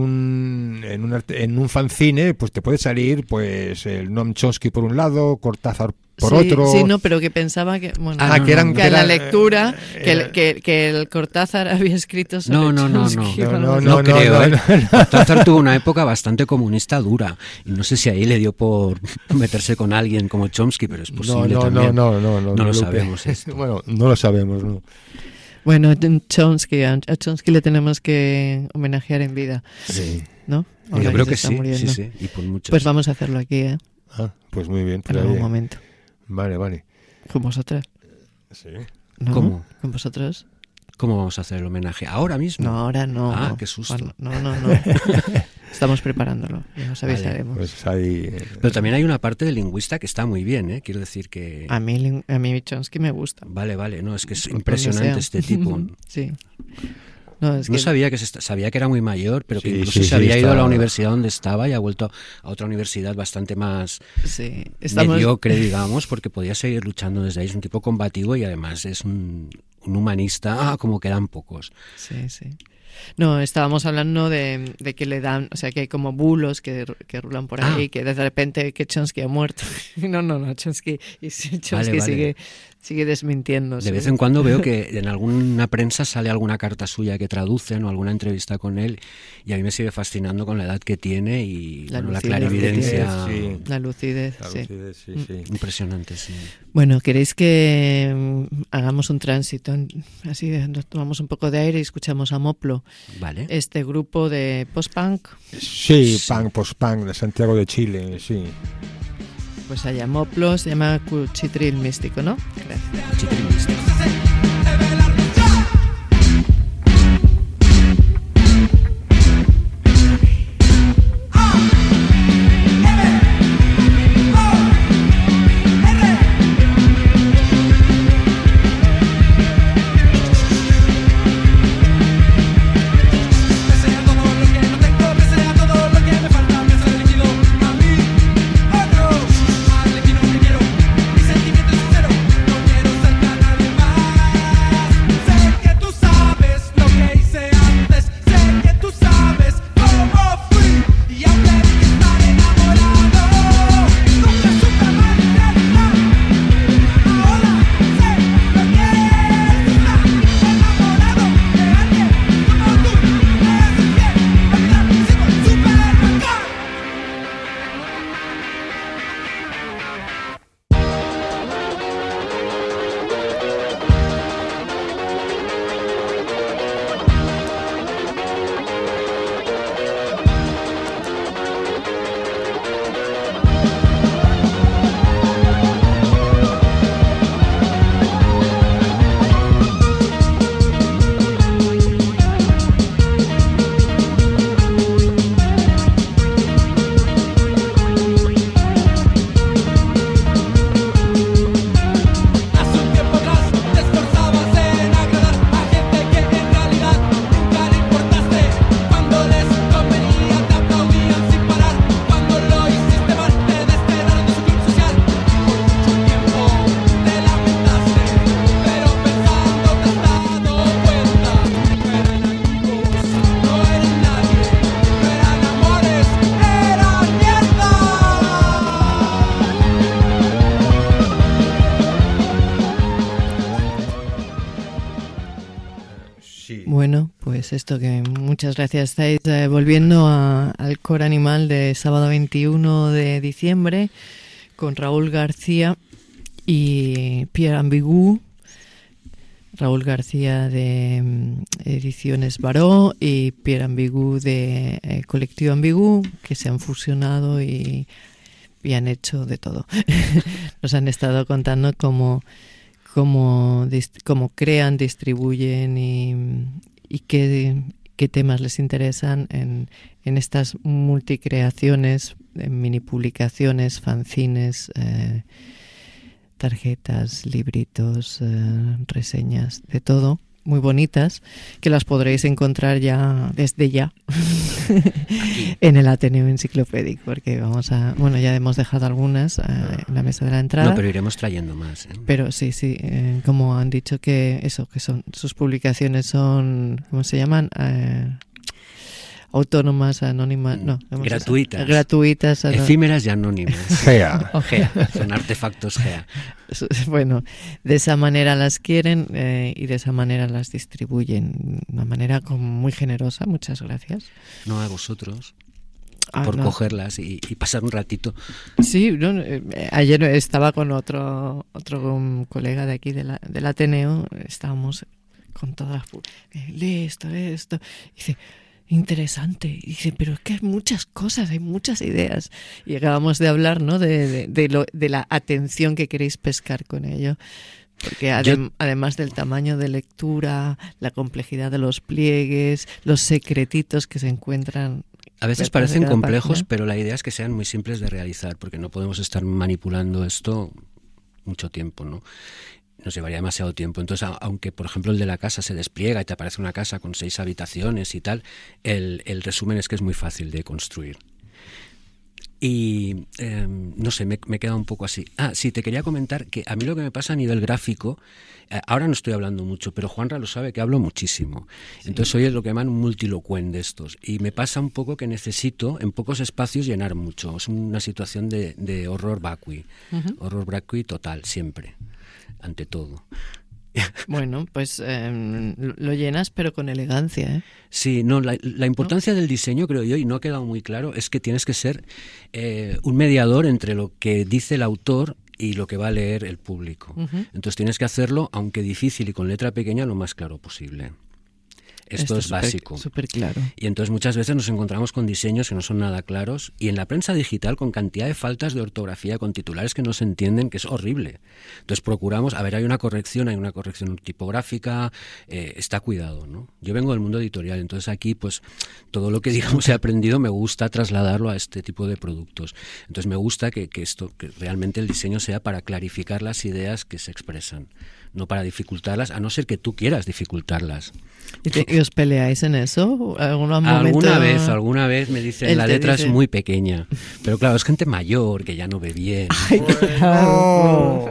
un fanzine pues te puede salir pues el Noam Chomsky por un lado, Cortázar por otro. Sí, no, pero que pensaba que a la lectura que el Cortázar había escrito sobre Chomsky. No creo. Cortázar tuvo una época bastante comunista dura y no sé si ahí le dio por meterse con alguien como Chomsky, pero es posible también. No lo sabemos esto. Bueno, no lo sabemos, ¿no? Bueno, a Chomsky le tenemos que homenajear en vida. Sí. ¿No? Yo creo que sí. Y por muchos. Pues vamos a hacerlo aquí, ¿eh? Pues muy bien. En algún momento. Vale. ¿Con vosotras? Sí. ¿No? ¿Cómo? ¿Con vosotros? ¿Cómo vamos a hacer el homenaje? ¿Ahora mismo? No, ahora no. Qué susto. No. Estamos preparándolo, ya os avisaremos. Pues ahí, Pero también hay una parte del lingüista que está muy bien, ¿eh? Quiero decir que... A mí Chomsky me gusta. Vale, no, es que es impresionante este tipo. Sí. No sabía que era muy mayor, pero que incluso se había ido a la universidad donde estaba y ha vuelto a otra universidad bastante más mediocre, digamos, porque podía seguir luchando desde ahí. Es un tipo combativo y además es un humanista, como quedan pocos. Sí. No, estábamos hablando de que le dan, o sea, que hay como bulos que rulan por ahí, que de repente que Chomsky ha muerto. No, Chomsky sigue desmintiendo. De vez en cuando veo que en alguna prensa sale alguna carta suya que traducen o alguna entrevista con él y a mí me sigue fascinando con la edad que tiene y la clarividencia. La lucidez, sí. Impresionante, sí. Bueno, ¿queréis que hagamos un tránsito? Así nos tomamos un poco de aire y escuchamos a Moplo. Vale. Este grupo de post-punk. Sí, post-punk de Santiago de Chile, sí. Pues allá Moplo, se llama Cuchitril Místico, ¿no? Gracias. Cuchitril Místico. Sentimiento sincero, mi sentimiento sincero, no quiero ser tan Sí. Bueno, pues esto que muchas gracias. Estáis volviendo al Cor Animal de sábado 21 de diciembre con Raúl García y Pierre Ambigu. Raúl García de Ediciones Baró y Pierre Ambigu de Colectivo Ambigu, que se han fusionado y han hecho de todo. Nos han estado contando cómo crean, distribuyen y qué temas les interesan en estas multicreaciones, en mini publicaciones, fanzines, tarjetas, libritos, reseñas, de todo, muy bonitas, que las podréis encontrar ya desde ya en el Ateneo Enciclopédico, porque ya hemos dejado algunas en la mesa de la entrada. No, pero iremos trayendo más. Pero sí, como han dicho que sus publicaciones son, ¿cómo se llaman? Autónomas, anónimas, gratuitas, efímeras y anónimas. GEA. Son artefactos GEA. Bueno, de esa manera las quieren y de esa manera las distribuyen, de una manera muy generosa. Muchas gracias. No, a vosotros por cogerlas y pasar un ratito. Sí, ayer estaba con otro colega de aquí del Ateneo, estábamos con todas lee esto, y dice, interesante, y dice, pero es que hay muchas cosas, hay muchas ideas, y acabamos de hablar, ¿no?, de la atención que queréis pescar con ello, porque además del tamaño de lectura, la complejidad de los pliegues, los secretitos que se encuentran. A veces parecen complejos, pero la idea es que sean muy simples de realizar, porque no podemos estar manipulando esto mucho tiempo, ¿no? Nos llevaría demasiado tiempo. Entonces, aunque por ejemplo el de la casa se despliega y te aparece una casa con 6 habitaciones y tal, el resumen es que es muy fácil de construir. Y no sé, me he quedado un poco así. Sí, te quería comentar que a mí lo que me pasa a nivel gráfico, ahora no estoy hablando mucho, pero Juanra lo sabe que hablo muchísimo. Sí. Entonces soy lo que llaman un multilocuente de estos. Y me pasa un poco que necesito en pocos espacios llenar mucho. Es una situación de horror vacui. Horror vacui total, siempre. Ante todo. Bueno, pues lo llenas, pero con elegancia, ¿eh? Sí, no, la importancia del diseño, creo yo, y no ha quedado muy claro, es que tienes que ser un mediador entre lo que dice el autor y lo que va a leer el público. Entonces tienes que hacerlo, aunque difícil y con letra pequeña, lo más claro posible. Esto es básico. Súper claro. Y entonces muchas veces nos encontramos con diseños que no son nada claros y en la prensa digital con cantidad de faltas de ortografía, con titulares que no se entienden, que es horrible. Entonces procuramos, hay una corrección tipográfica, está cuidado, ¿no? Yo vengo del mundo editorial, entonces aquí pues todo lo que digamos he aprendido me gusta trasladarlo a este tipo de productos. Entonces me gusta que realmente el diseño sea para clarificar las ideas que se expresan, no para dificultarlas, a no ser que tú quieras dificultarlas. ¿Y os peleáis en eso? Alguna vez me dicen, la letra es muy pequeña. Pero claro, es gente mayor que ya no ve bien. Ay, claro.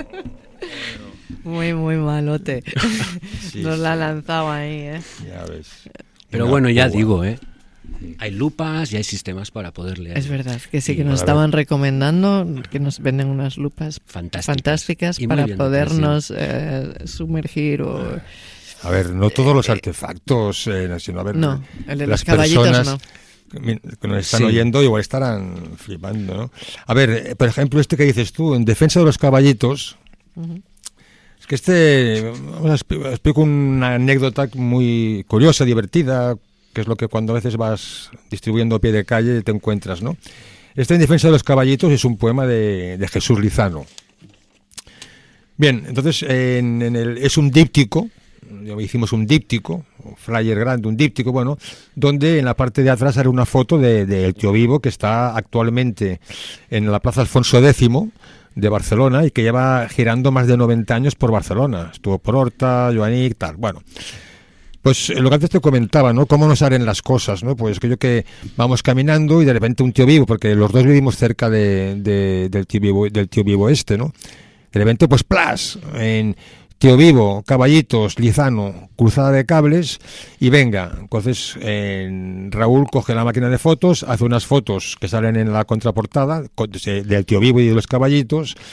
Muy, muy malote. Sí, nos la ha lanzado ahí, ¿eh? Ya ves. Pero bueno, ya digo, hay lupas y hay sistemas para poder leer. Es verdad, que sí, que nos estaban recomendando, que nos venden unas lupas fantásticas para podernos sumergir o... A ver, no todos los artefactos, sino el de los caballitos personas que nos están oyendo igual estarán flipando, ¿no? A ver, por ejemplo, que dices tú, en defensa de los caballitos, es que explico una anécdota muy curiosa, divertida, que es lo que cuando a veces vas distribuyendo a pie de calle te encuentras, ¿no? En defensa de los caballitos es un poema de Jesús Lizano. Bien, entonces es un díptico. Hicimos un díptico, un flyer grande, un díptico, bueno, donde en la parte de atrás haré una foto del tío Vivo, que está actualmente en la Plaza Alfonso X de Barcelona y que lleva girando más de 90 años por Barcelona. Estuvo por Horta, Joanic, tal. Bueno, pues lo que antes te comentaba, ¿no? Cómo nos salen las cosas, ¿no? Pues que vamos caminando y de repente un tío Vivo, porque los dos vivimos cerca del tío Vivo, ¿no? De repente, pues, ¡plas! Tío Vivo, caballitos, Lizano, cruzada de cables y venga. Entonces Raúl coge la máquina de fotos, hace unas fotos que salen en la contraportada del tío Vivo y de los caballitos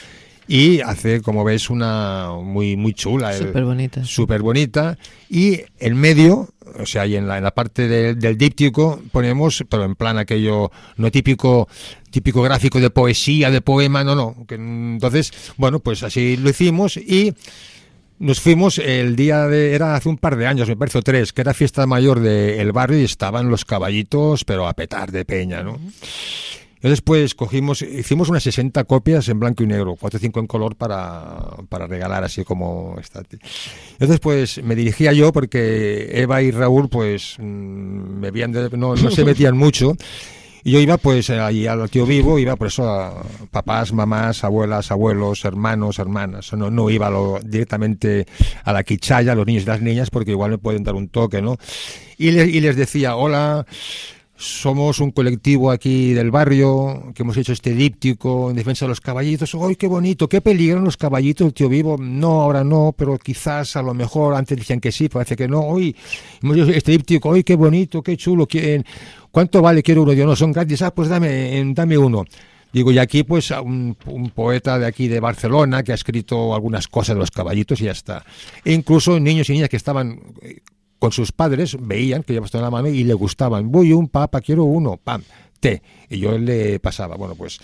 y hace, como ves, una muy chula. Súper bonita. Y en medio, o sea, y en la parte del díptico ponemos, pero en plan aquello no típico gráfico de poesía, de poema, no. Entonces, bueno, pues así lo hicimos y nos fuimos el día era hace un par de años, me parece, 3, que era fiesta mayor del barrio y estaban los caballitos, pero a petar de peña, ¿no? Entonces, pues hicimos unas 60 copias en blanco y negro, 4 o 5 en color para regalar, así como está. Entonces, pues me dirigía yo porque Eva y Raúl, pues me veían no se metían mucho. Y yo iba pues allí al tío vivo, iba por eso a papás, mamás, abuelas, abuelos, hermanos, hermanas. No iba directamente a la quichalla, a los niños y las niñas, porque igual me pueden dar un toque, ¿no? Y les decía, hola, somos un colectivo aquí del barrio que hemos hecho este díptico en defensa de los caballitos. ¡Ay, qué bonito! ¡Qué peligro los caballitos, el tío vivo! No, ahora no, pero quizás a lo mejor antes decían que sí, parece que no. Hoy hemos hecho este díptico. ¡Ay, qué bonito, qué chulo! ¿Cuánto vale? Quiero uno. Yo no, son gratis. Pues dame uno. Digo, y aquí pues un poeta de aquí de Barcelona que ha escrito algunas cosas de los caballitos y ya está. E incluso niños y niñas que estaban con sus padres, veían que llevaba esto en la mano y le gustaban. Voy papá, quiero uno, pam, y yo le pasaba. Bueno, pues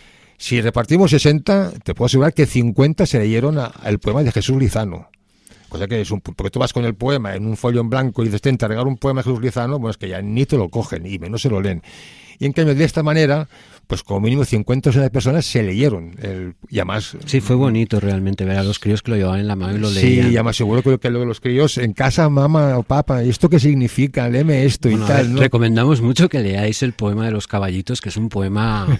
si repartimos 60, te puedo asegurar que 50 se leyeron el poema de Jesús Lizano. Cosa que porque tú vas con el poema en un folio en blanco y dices, te entregar un poema de Jesús Lizano, bueno, es que ya ni te lo cogen y menos se lo leen. Y en cambio, de esta manera, pues como mínimo 50 o 60 personas se leyeron. Y además... Sí, fue bonito realmente ver a los críos que lo llevaban en la mano y lo leían. Sí, y además seguro que los críos en casa, mamá o papá, ¿esto qué significa? Léeme esto y tal, ¿no? Recomendamos mucho que leáis el poema de los caballitos, que es un poema,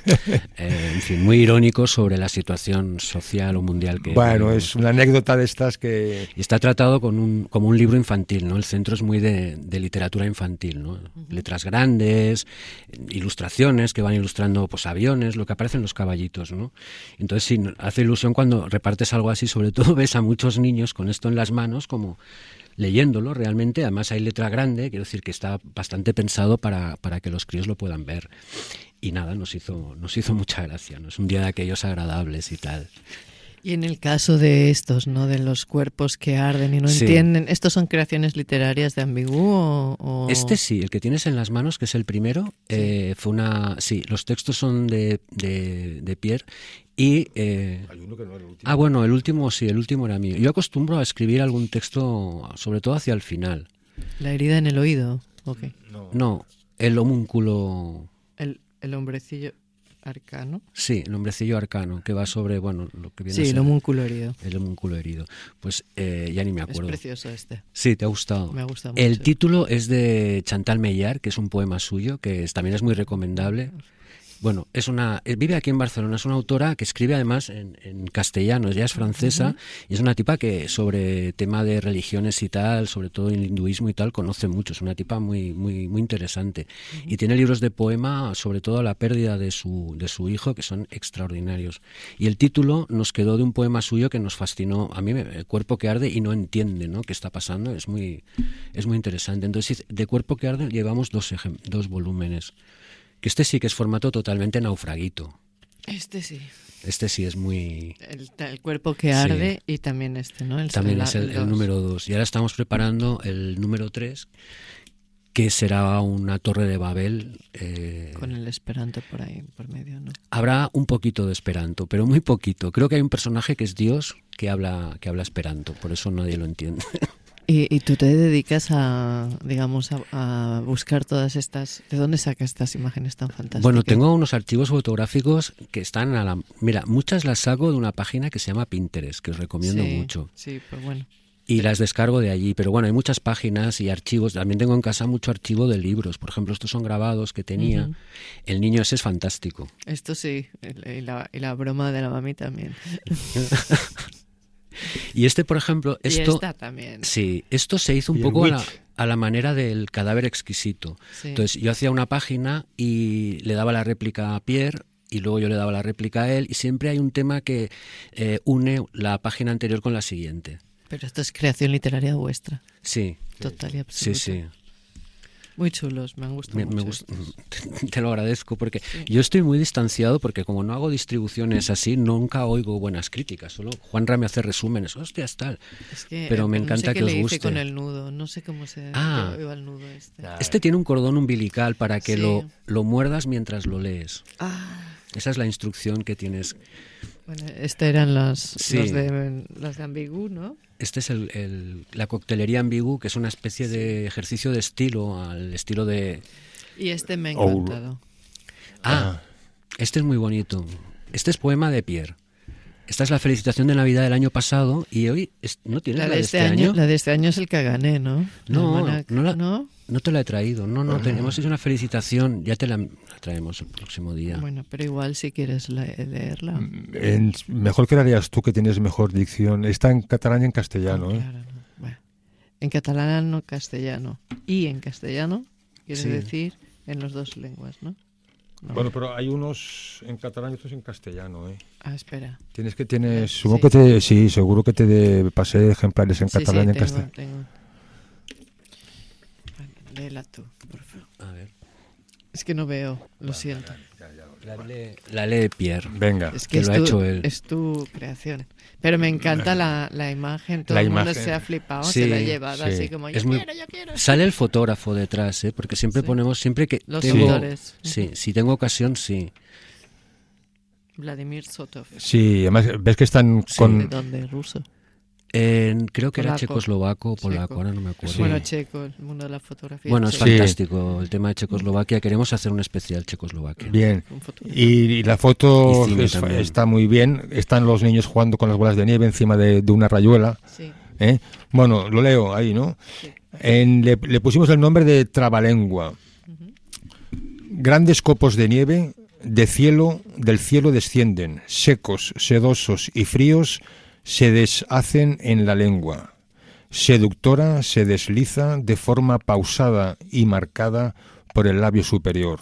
en fin, muy irónico sobre la situación social o mundial que... Bueno, es una anécdota de estas que... Y está tratado como un libro infantil, ¿no? El centro es muy de literatura infantil, ¿no? Letras grandes, ilustraciones que van ilustrando pues aviones, lo que aparece en los caballitos, ¿no? Entonces sí, hace ilusión cuando repartes algo así, sobre todo ves a muchos niños con esto en las manos como leyéndolo realmente. Además hay letra grande, quiero decir que está bastante pensado para que los críos lo puedan ver. Y nada, nos hizo mucha gracia, ¿no? Es un día de aquellos agradables y tal. Y en el caso de estos, ¿no? De los cuerpos que arden y no entienden, ¿estos son creaciones literarias de Ambigú o...? Este sí, el que tienes en las manos, que es el primero, fue una... Sí, los textos son de Pierre y... Hay uno que no era el último. Bueno, el último era mío. Yo acostumbro a escribir algún texto, sobre todo hacia el final. ¿La herida en el oído? Okay. No, el homúnculo... El hombrecillo... arcano. Sí, el hombrecillo arcano, que va sobre, bueno, lo que viene a ser el homúnculo herido. El homúnculo herido. Pues ya ni me acuerdo. Es precioso este. Sí, te ha gustado. Me ha gustado mucho. El título es de Chantal Meillard, que es un poema suyo, que también es muy recomendable. Bueno, vive aquí en Barcelona, es una autora que escribe además en castellano, ella es francesa y es una tipa que sobre tema de religiones y tal, sobre todo el hinduismo y tal, conoce mucho, es una tipa muy muy interesante y tiene libros de poema, sobre todo la pérdida de su hijo, que son extraordinarios. Y el título nos quedó de un poema suyo que nos fascinó, a mí, El cuerpo que arde y no entiende, ¿no?, qué está pasando, es muy interesante. Entonces, de Cuerpo que arde llevamos 2 volúmenes. Que este sí que es formato totalmente naufraguito. Este sí es muy... El cuerpo que arde y también este, ¿no? También es el número 2. Y ahora estamos preparando el número 3, que será una torre de Babel. Con el esperanto por ahí, por medio, ¿no? Habrá un poquito de esperanto, pero muy poquito. Creo que hay un personaje que es Dios que habla esperanto, por eso nadie lo entiende. ¿Y tú te dedicas a buscar todas estas... ¿De dónde sacas estas imágenes tan fantásticas? Bueno, tengo unos archivos fotográficos que están Mira, muchas las saco de una página que se llama Pinterest, que os recomiendo mucho. Sí, pues bueno. Y las descargo de allí, pero bueno, hay muchas páginas y archivos. También tengo en casa mucho archivo de libros. Por ejemplo, estos son grabados que tenía. El niño ese es fantástico. Esto sí, y la broma de la mami también. Y este, por ejemplo, y esta también. Sí, esto se hizo un poco a la manera del Cadáver exquisito. Sí. Entonces yo hacía una página y le daba la réplica a Pierre y luego yo le daba la réplica a él y siempre hay un tema que une la página anterior con la siguiente. Pero esto es creación literaria vuestra. Sí. Total y absoluta. Sí. Muy chulos, me han gustado mucho. Te lo agradezco, porque yo estoy muy distanciado, porque como no hago distribuciones así, nunca oigo buenas críticas. Solo Juanra me hace resúmenes, hostias, tal. Es que, pero me encanta que os guste. No sé qué le hice con el nudo, no sé cómo se iba el nudo este. Este tiene un cordón umbilical para que Sí. lo muerdas mientras lo lees. Ah, Esa es la instrucción que tienes. bueno, eran los Sí. de Ambigu, ¿no? Este es la coctelería ambigú, que es una especie de ejercicio de estilo, al estilo de... Y este me ha encantado. Este es muy bonito. Este es poema de Pierre. Esta es la felicitación de Navidad del año pasado y hoy ¿no tienes la de este año? La de este año es el Cagané, ¿no? No te la he traído. No, tenemos una felicitación. Ya te la traemos el próximo día. Bueno, pero igual si quieres leerla. Mejor que la leas tú, que tienes mejor dicción. Está en catalán y en castellano. Claro, no. Bueno, en catalán o castellano. Y en castellano, quiere decir en las dos lenguas, ¿no? No. Bueno, pero hay unos en catalán y otros en castellano. Espera. Supongo que seguro que te pasé ejemplares en catalán y en castellano. Tengo. Bueno, léela tú, por favor. A ver. Es que no veo, lo siento. La lee Pierre. Venga. Es que lo ha hecho él. Es tu creación. Pero me encanta la imagen, todo el mundo se ha flipado, se la ha llevado así como yo quiero. Sale el fotógrafo detrás, porque siempre ponemos, siempre que los tengo, autores. Sí, si tengo ocasión, sí. Vladimir Sotov. Sí, además ves que están con... ¿De dónde? ¿Ruso? Creo que era Polaco. checoslovaco o polaco, ahora no me acuerdo. Sí. Bueno, checo, el mundo de la fotografía. Bueno, es checo. fantástico el tema de Checoslovaquia. Queremos hacer un especial Checoslovaquia. Bien. Un fotógrafo. Y la foto Y cine también. está muy bien. Están los niños jugando con las bolas de nieve encima de una rayuela. Sí. Bueno, lo leo ahí, ¿no? Sí. Le pusimos el nombre de Trabalengua. Grandes copos de nieve del cielo descienden, secos, sedosos y fríos, se deshacen en la lengua. Seductora se desliza de forma pausada y marcada por el labio superior.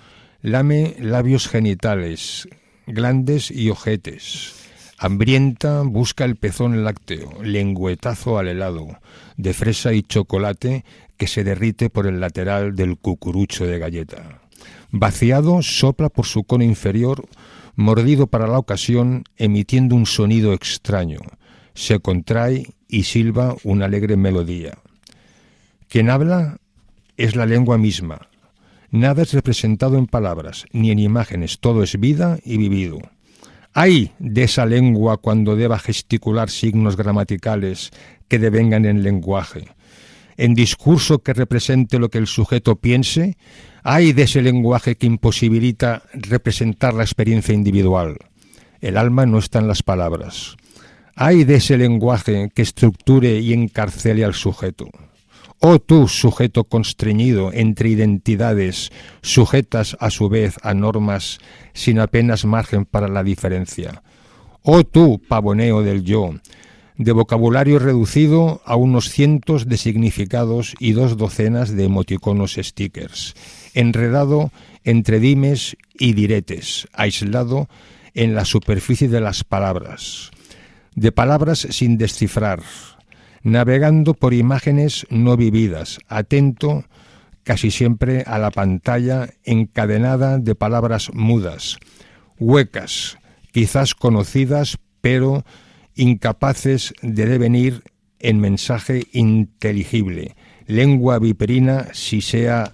Lame labios genitales, glandes y ojetes. Hambrienta busca el pezón lácteo, lengüetazo al helado, de fresa y chocolate que se derrite por el lateral del cucurucho de galleta. Vaciado, sopla por su cono inferior, mordido para la ocasión, emitiendo un sonido extraño. Se contrae y silba una alegre melodía. Quien habla es la lengua misma. Nada es representado en palabras, ni en imágenes, todo es vida y vivido. ¡Ay de esa lengua cuando deba gesticular signos gramaticales que devengan en lenguaje! En discurso que represente lo que el sujeto piense, ¡ay de ese lenguaje que imposibilita representar la experiencia individual! El alma no está en las palabras. ¡Ay de ese lenguaje que estructure y encarcele al sujeto! Oh tú, sujeto constreñido entre identidades, sujetas a su vez a normas sin apenas margen para la diferencia. Oh tú, pavoneo del yo, de vocabulario reducido a unos cientos de significados y 2 docenas de emoticonos stickers, enredado entre dimes y diretes, aislado en la superficie de las palabras, de palabras sin descifrar, navegando por imágenes no vividas, atento casi siempre a la pantalla encadenada de palabras mudas, huecas, quizás conocidas, pero incapaces de devenir en mensaje inteligible, lengua viperina si sea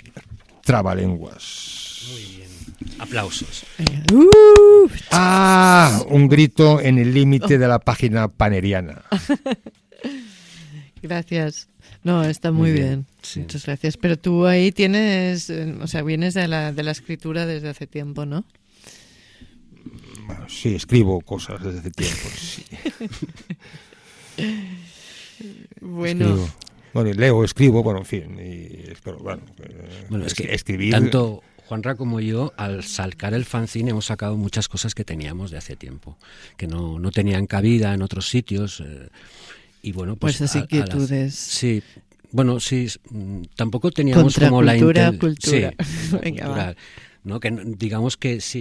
trabalenguas. Muy bien. Aplausos. Un grito en el límite de la página paneriana. Gracias. No, está muy bien. Sí. Muchas gracias. Pero tú ahí tienes, o sea, vienes de la escritura desde hace tiempo, ¿no? Bueno, sí, escribo cosas desde hace tiempo. Sí. Bueno. Escribo, bueno, en fin. Bueno, es que escribir... tanto Juanra como yo, al sacar el fanzine, hemos sacado muchas cosas que teníamos de hace tiempo, que no tenían cabida en otros sitios. Y bueno, pues así inquietudes. Sí, bueno, sí, tampoco teníamos como la cultura. Sí, Venga, cultural, ¿no? Que digamos que sí,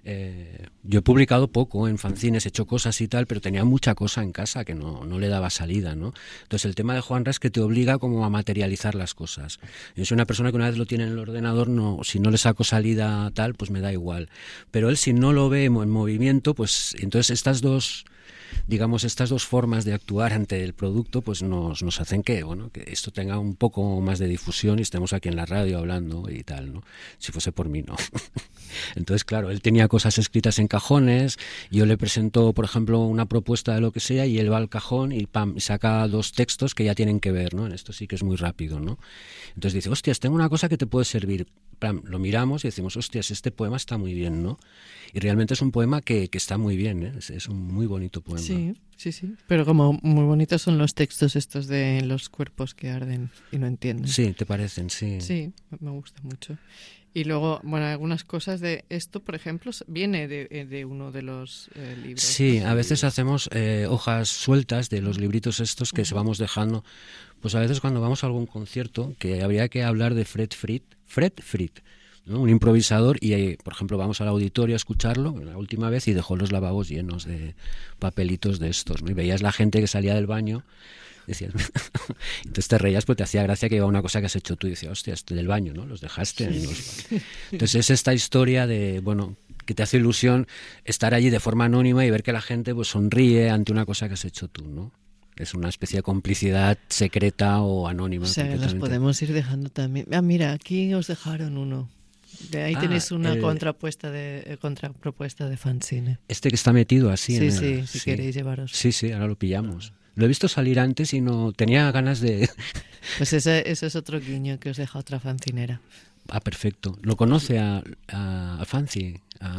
Yo he publicado poco en fanzines, he hecho cosas y tal, pero tenía mucha cosa en casa que no le daba salida, ¿no? Entonces el tema de Juanra es que te obliga como a materializar las cosas. Yo soy una persona que una vez lo tiene en el ordenador, si no le saco salida tal, pues me da igual. Pero él, si no lo ve en movimiento, pues entonces estas dos formas de actuar ante el producto pues nos hacen que esto tenga un poco más de difusión y estemos aquí en la radio hablando y tal, ¿no? Si fuese por mí, no. Entonces, claro, él tenía cosas escritas en cajones, yo le presento, por ejemplo, una propuesta de lo que sea y él va al cajón y pam, saca 2 textos que ya tienen que ver, ¿no? En esto sí que es muy rápido, ¿no? Entonces dice, hostias, tengo una cosa que te puede servir. Pam, lo miramos y decimos, hostias, este poema está muy bien, ¿no? Y realmente es un poema que está muy bien, ¿eh? Es un muy bonito poema. Sí. Pero como muy bonitos son los textos estos de los cuerpos que arden y no entienden. Sí, ¿te parecen? Sí. Sí, me gusta mucho. Y luego, bueno, algunas cosas de esto, por ejemplo, viene de uno de los libros. Sí, a veces hacemos hojas sueltas de los libritos estos que se vamos dejando. Pues a veces cuando vamos a algún concierto, que habría que hablar de Fred Frith, ¿no? Un improvisador, y por ejemplo vamos al auditorio a escucharlo la última vez y dejó los lavabos llenos de papelitos de estos, ¿no? Y veías la gente que salía del baño, decías, entonces te reías porque te hacía gracia que iba una cosa que has hecho tú y decías, hostia, del baño, ¿no? Los dejaste. Entonces es esta historia de, que te hace ilusión estar allí de forma anónima y ver que la gente pues sonríe ante una cosa que has hecho tú, ¿no? Es una especie de complicidad secreta o anónima. O sea, los podemos ir dejando también. Ah, mira, aquí os dejaron uno. De ahí tenéis una contrapropuesta de fanzine. Este que está metido así. Si queréis llevaros. Sí, ahora lo pillamos. Lo he visto salir antes y no tenía ganas de... Pues ese es otro guiño que os deja otra fancinera. Ah, perfecto. ¿Lo conoce a Fancy?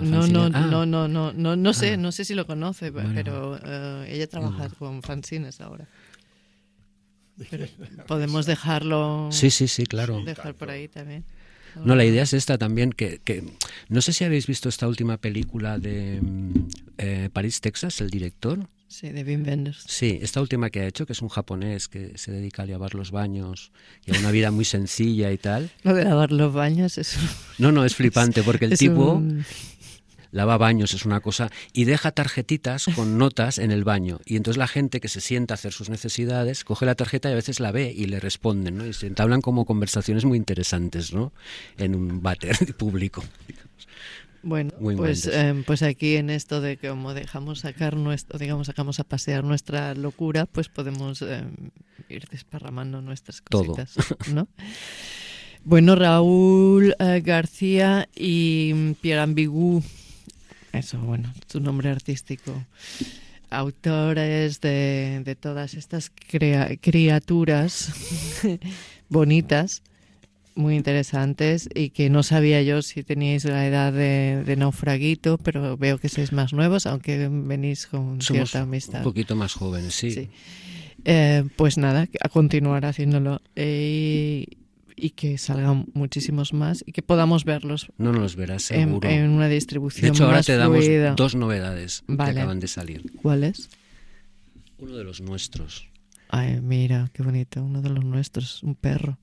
No sé si lo conoce, bueno. Pero ella trabaja con fanzines ahora. Pero podemos dejarlo... Sí, claro. Dejar por ahí también. No, la idea es esta también, que no sé si habéis visto esta última película de París, Texas, el director. Sí, de Wim Wenders. Sí, esta última que ha hecho, que es un japonés que se dedica a lavar los baños y a una vida muy sencilla y tal. Lo de lavar los baños es... No, es flipante porque el tipo... lava baños, es una cosa, y deja tarjetitas con notas en el baño. Y entonces la gente que se sienta a hacer sus necesidades coge la tarjeta y a veces la ve y le responden, ¿no? Y se entablan como conversaciones muy interesantes, ¿no? En un váter público. Bueno, pues aquí en esto de que como dejamos sacamos a pasear nuestra locura, pues podemos ir desparramando nuestras cositas, ¿no? Bueno, Raúl García y Pierre Ambigu, eso, bueno, su nombre artístico, autores de todas estas criaturas bonitas, muy interesantes, y que no sabía yo si teníais la edad de Naufraguito, pero veo que sois más nuevos, aunque venís con cierta amistad. Un poquito más jóvenes, sí. Pues nada, a continuar haciéndolo. Y que salgan muchísimos más y que podamos verlos. No nos verás seguro. En una distribución más fluida. De hecho, ahora te fluida. damos 2 novedades que acaban de salir. ¿Cuáles? Uno de los nuestros. Ay, mira, qué bonito. Uno de los nuestros, un perro.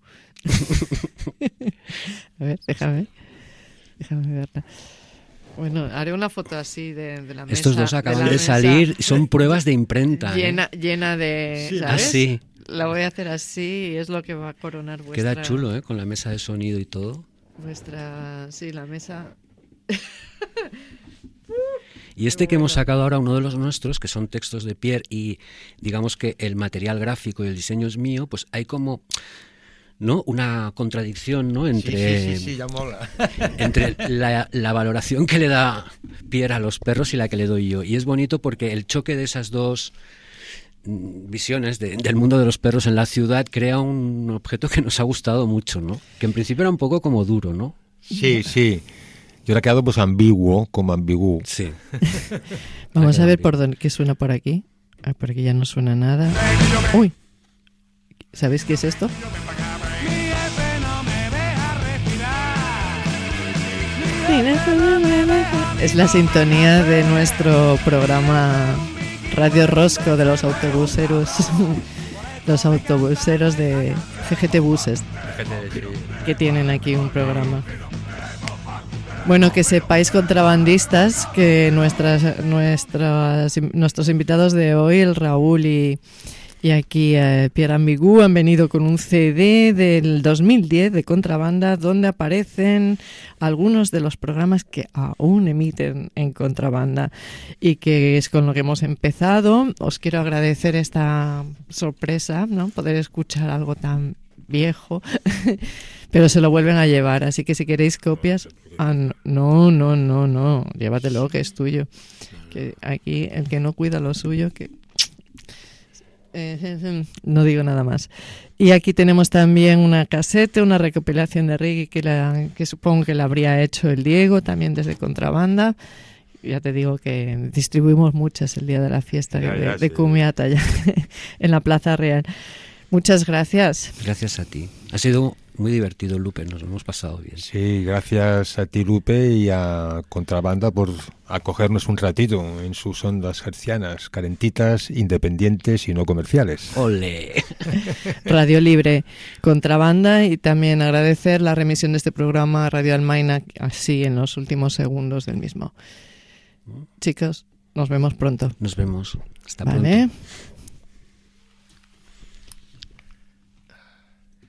A ver, déjame verla. Bueno, haré una foto así de la mesa. Estos dos acaban de salir, son pruebas de imprenta. Llena de... ¿sabes? Ah, sí. La voy a hacer así y es lo que va a coronar vuestra... Queda chulo, ¿eh? Con la mesa de sonido y todo. Sí, la mesa... Y este que hemos sacado ahora, uno de los nuestros, que son textos de Pierre y digamos que el material gráfico y el diseño es mío, pues hay como... ¿no? Una contradicción, ¿no? Entre, sí, ya mola. Entre la valoración que le da Pierre a los perros y la que le doy yo. Y es bonito porque el choque de esas dos visiones del mundo de los perros en la ciudad crea un objeto que nos ha gustado mucho, ¿no? Que en principio era un poco como duro, ¿no? Sí. Yo le he quedado pues ambiguo, como ambiguo. Sí. Vamos a ver qué suena por aquí. Por aquí ya no suena nada. Uy. ¿Sabéis qué es esto? Es la sintonía de nuestro programa Radio Rosco de los autobuseros. Los autobuseros de CGT Buses, que tienen aquí un programa. Bueno, que sepáis, contrabandistas, que nuestros invitados de hoy, el Raúl y aquí Pierre Ambigu, han venido con un CD del 2010 de Contrabanda, donde aparecen algunos de los programas que aún emiten en Contrabanda y que es con lo que hemos empezado. Os quiero agradecer esta sorpresa, ¿no? Poder escuchar algo tan viejo, pero se lo vuelven a llevar, así que si queréis copias, no, llévatelo, que es tuyo. Que aquí el que no cuida lo suyo, que no digo nada más. Y aquí tenemos también una casete, una recopilación de reggae que supongo que la habría hecho el Diego, también desde Contrabanda. Ya te digo que distribuimos muchas el día de la fiesta de Cumiata ya, en la Plaza Real. Muchas gracias. Gracias a ti. Ha sido muy divertido, Lupe, nos lo hemos pasado bien. Sí, gracias a ti, Lupe, y a Contrabanda por acogernos un ratito en sus ondas hercianas, calentitas, independientes y no comerciales. ¡Ole! Radio Libre, Contrabanda, y también agradecer la remisión de este programa a Radio Almaina, así en los últimos segundos del mismo. Chicos, nos vemos pronto. Nos vemos. Hasta pronto.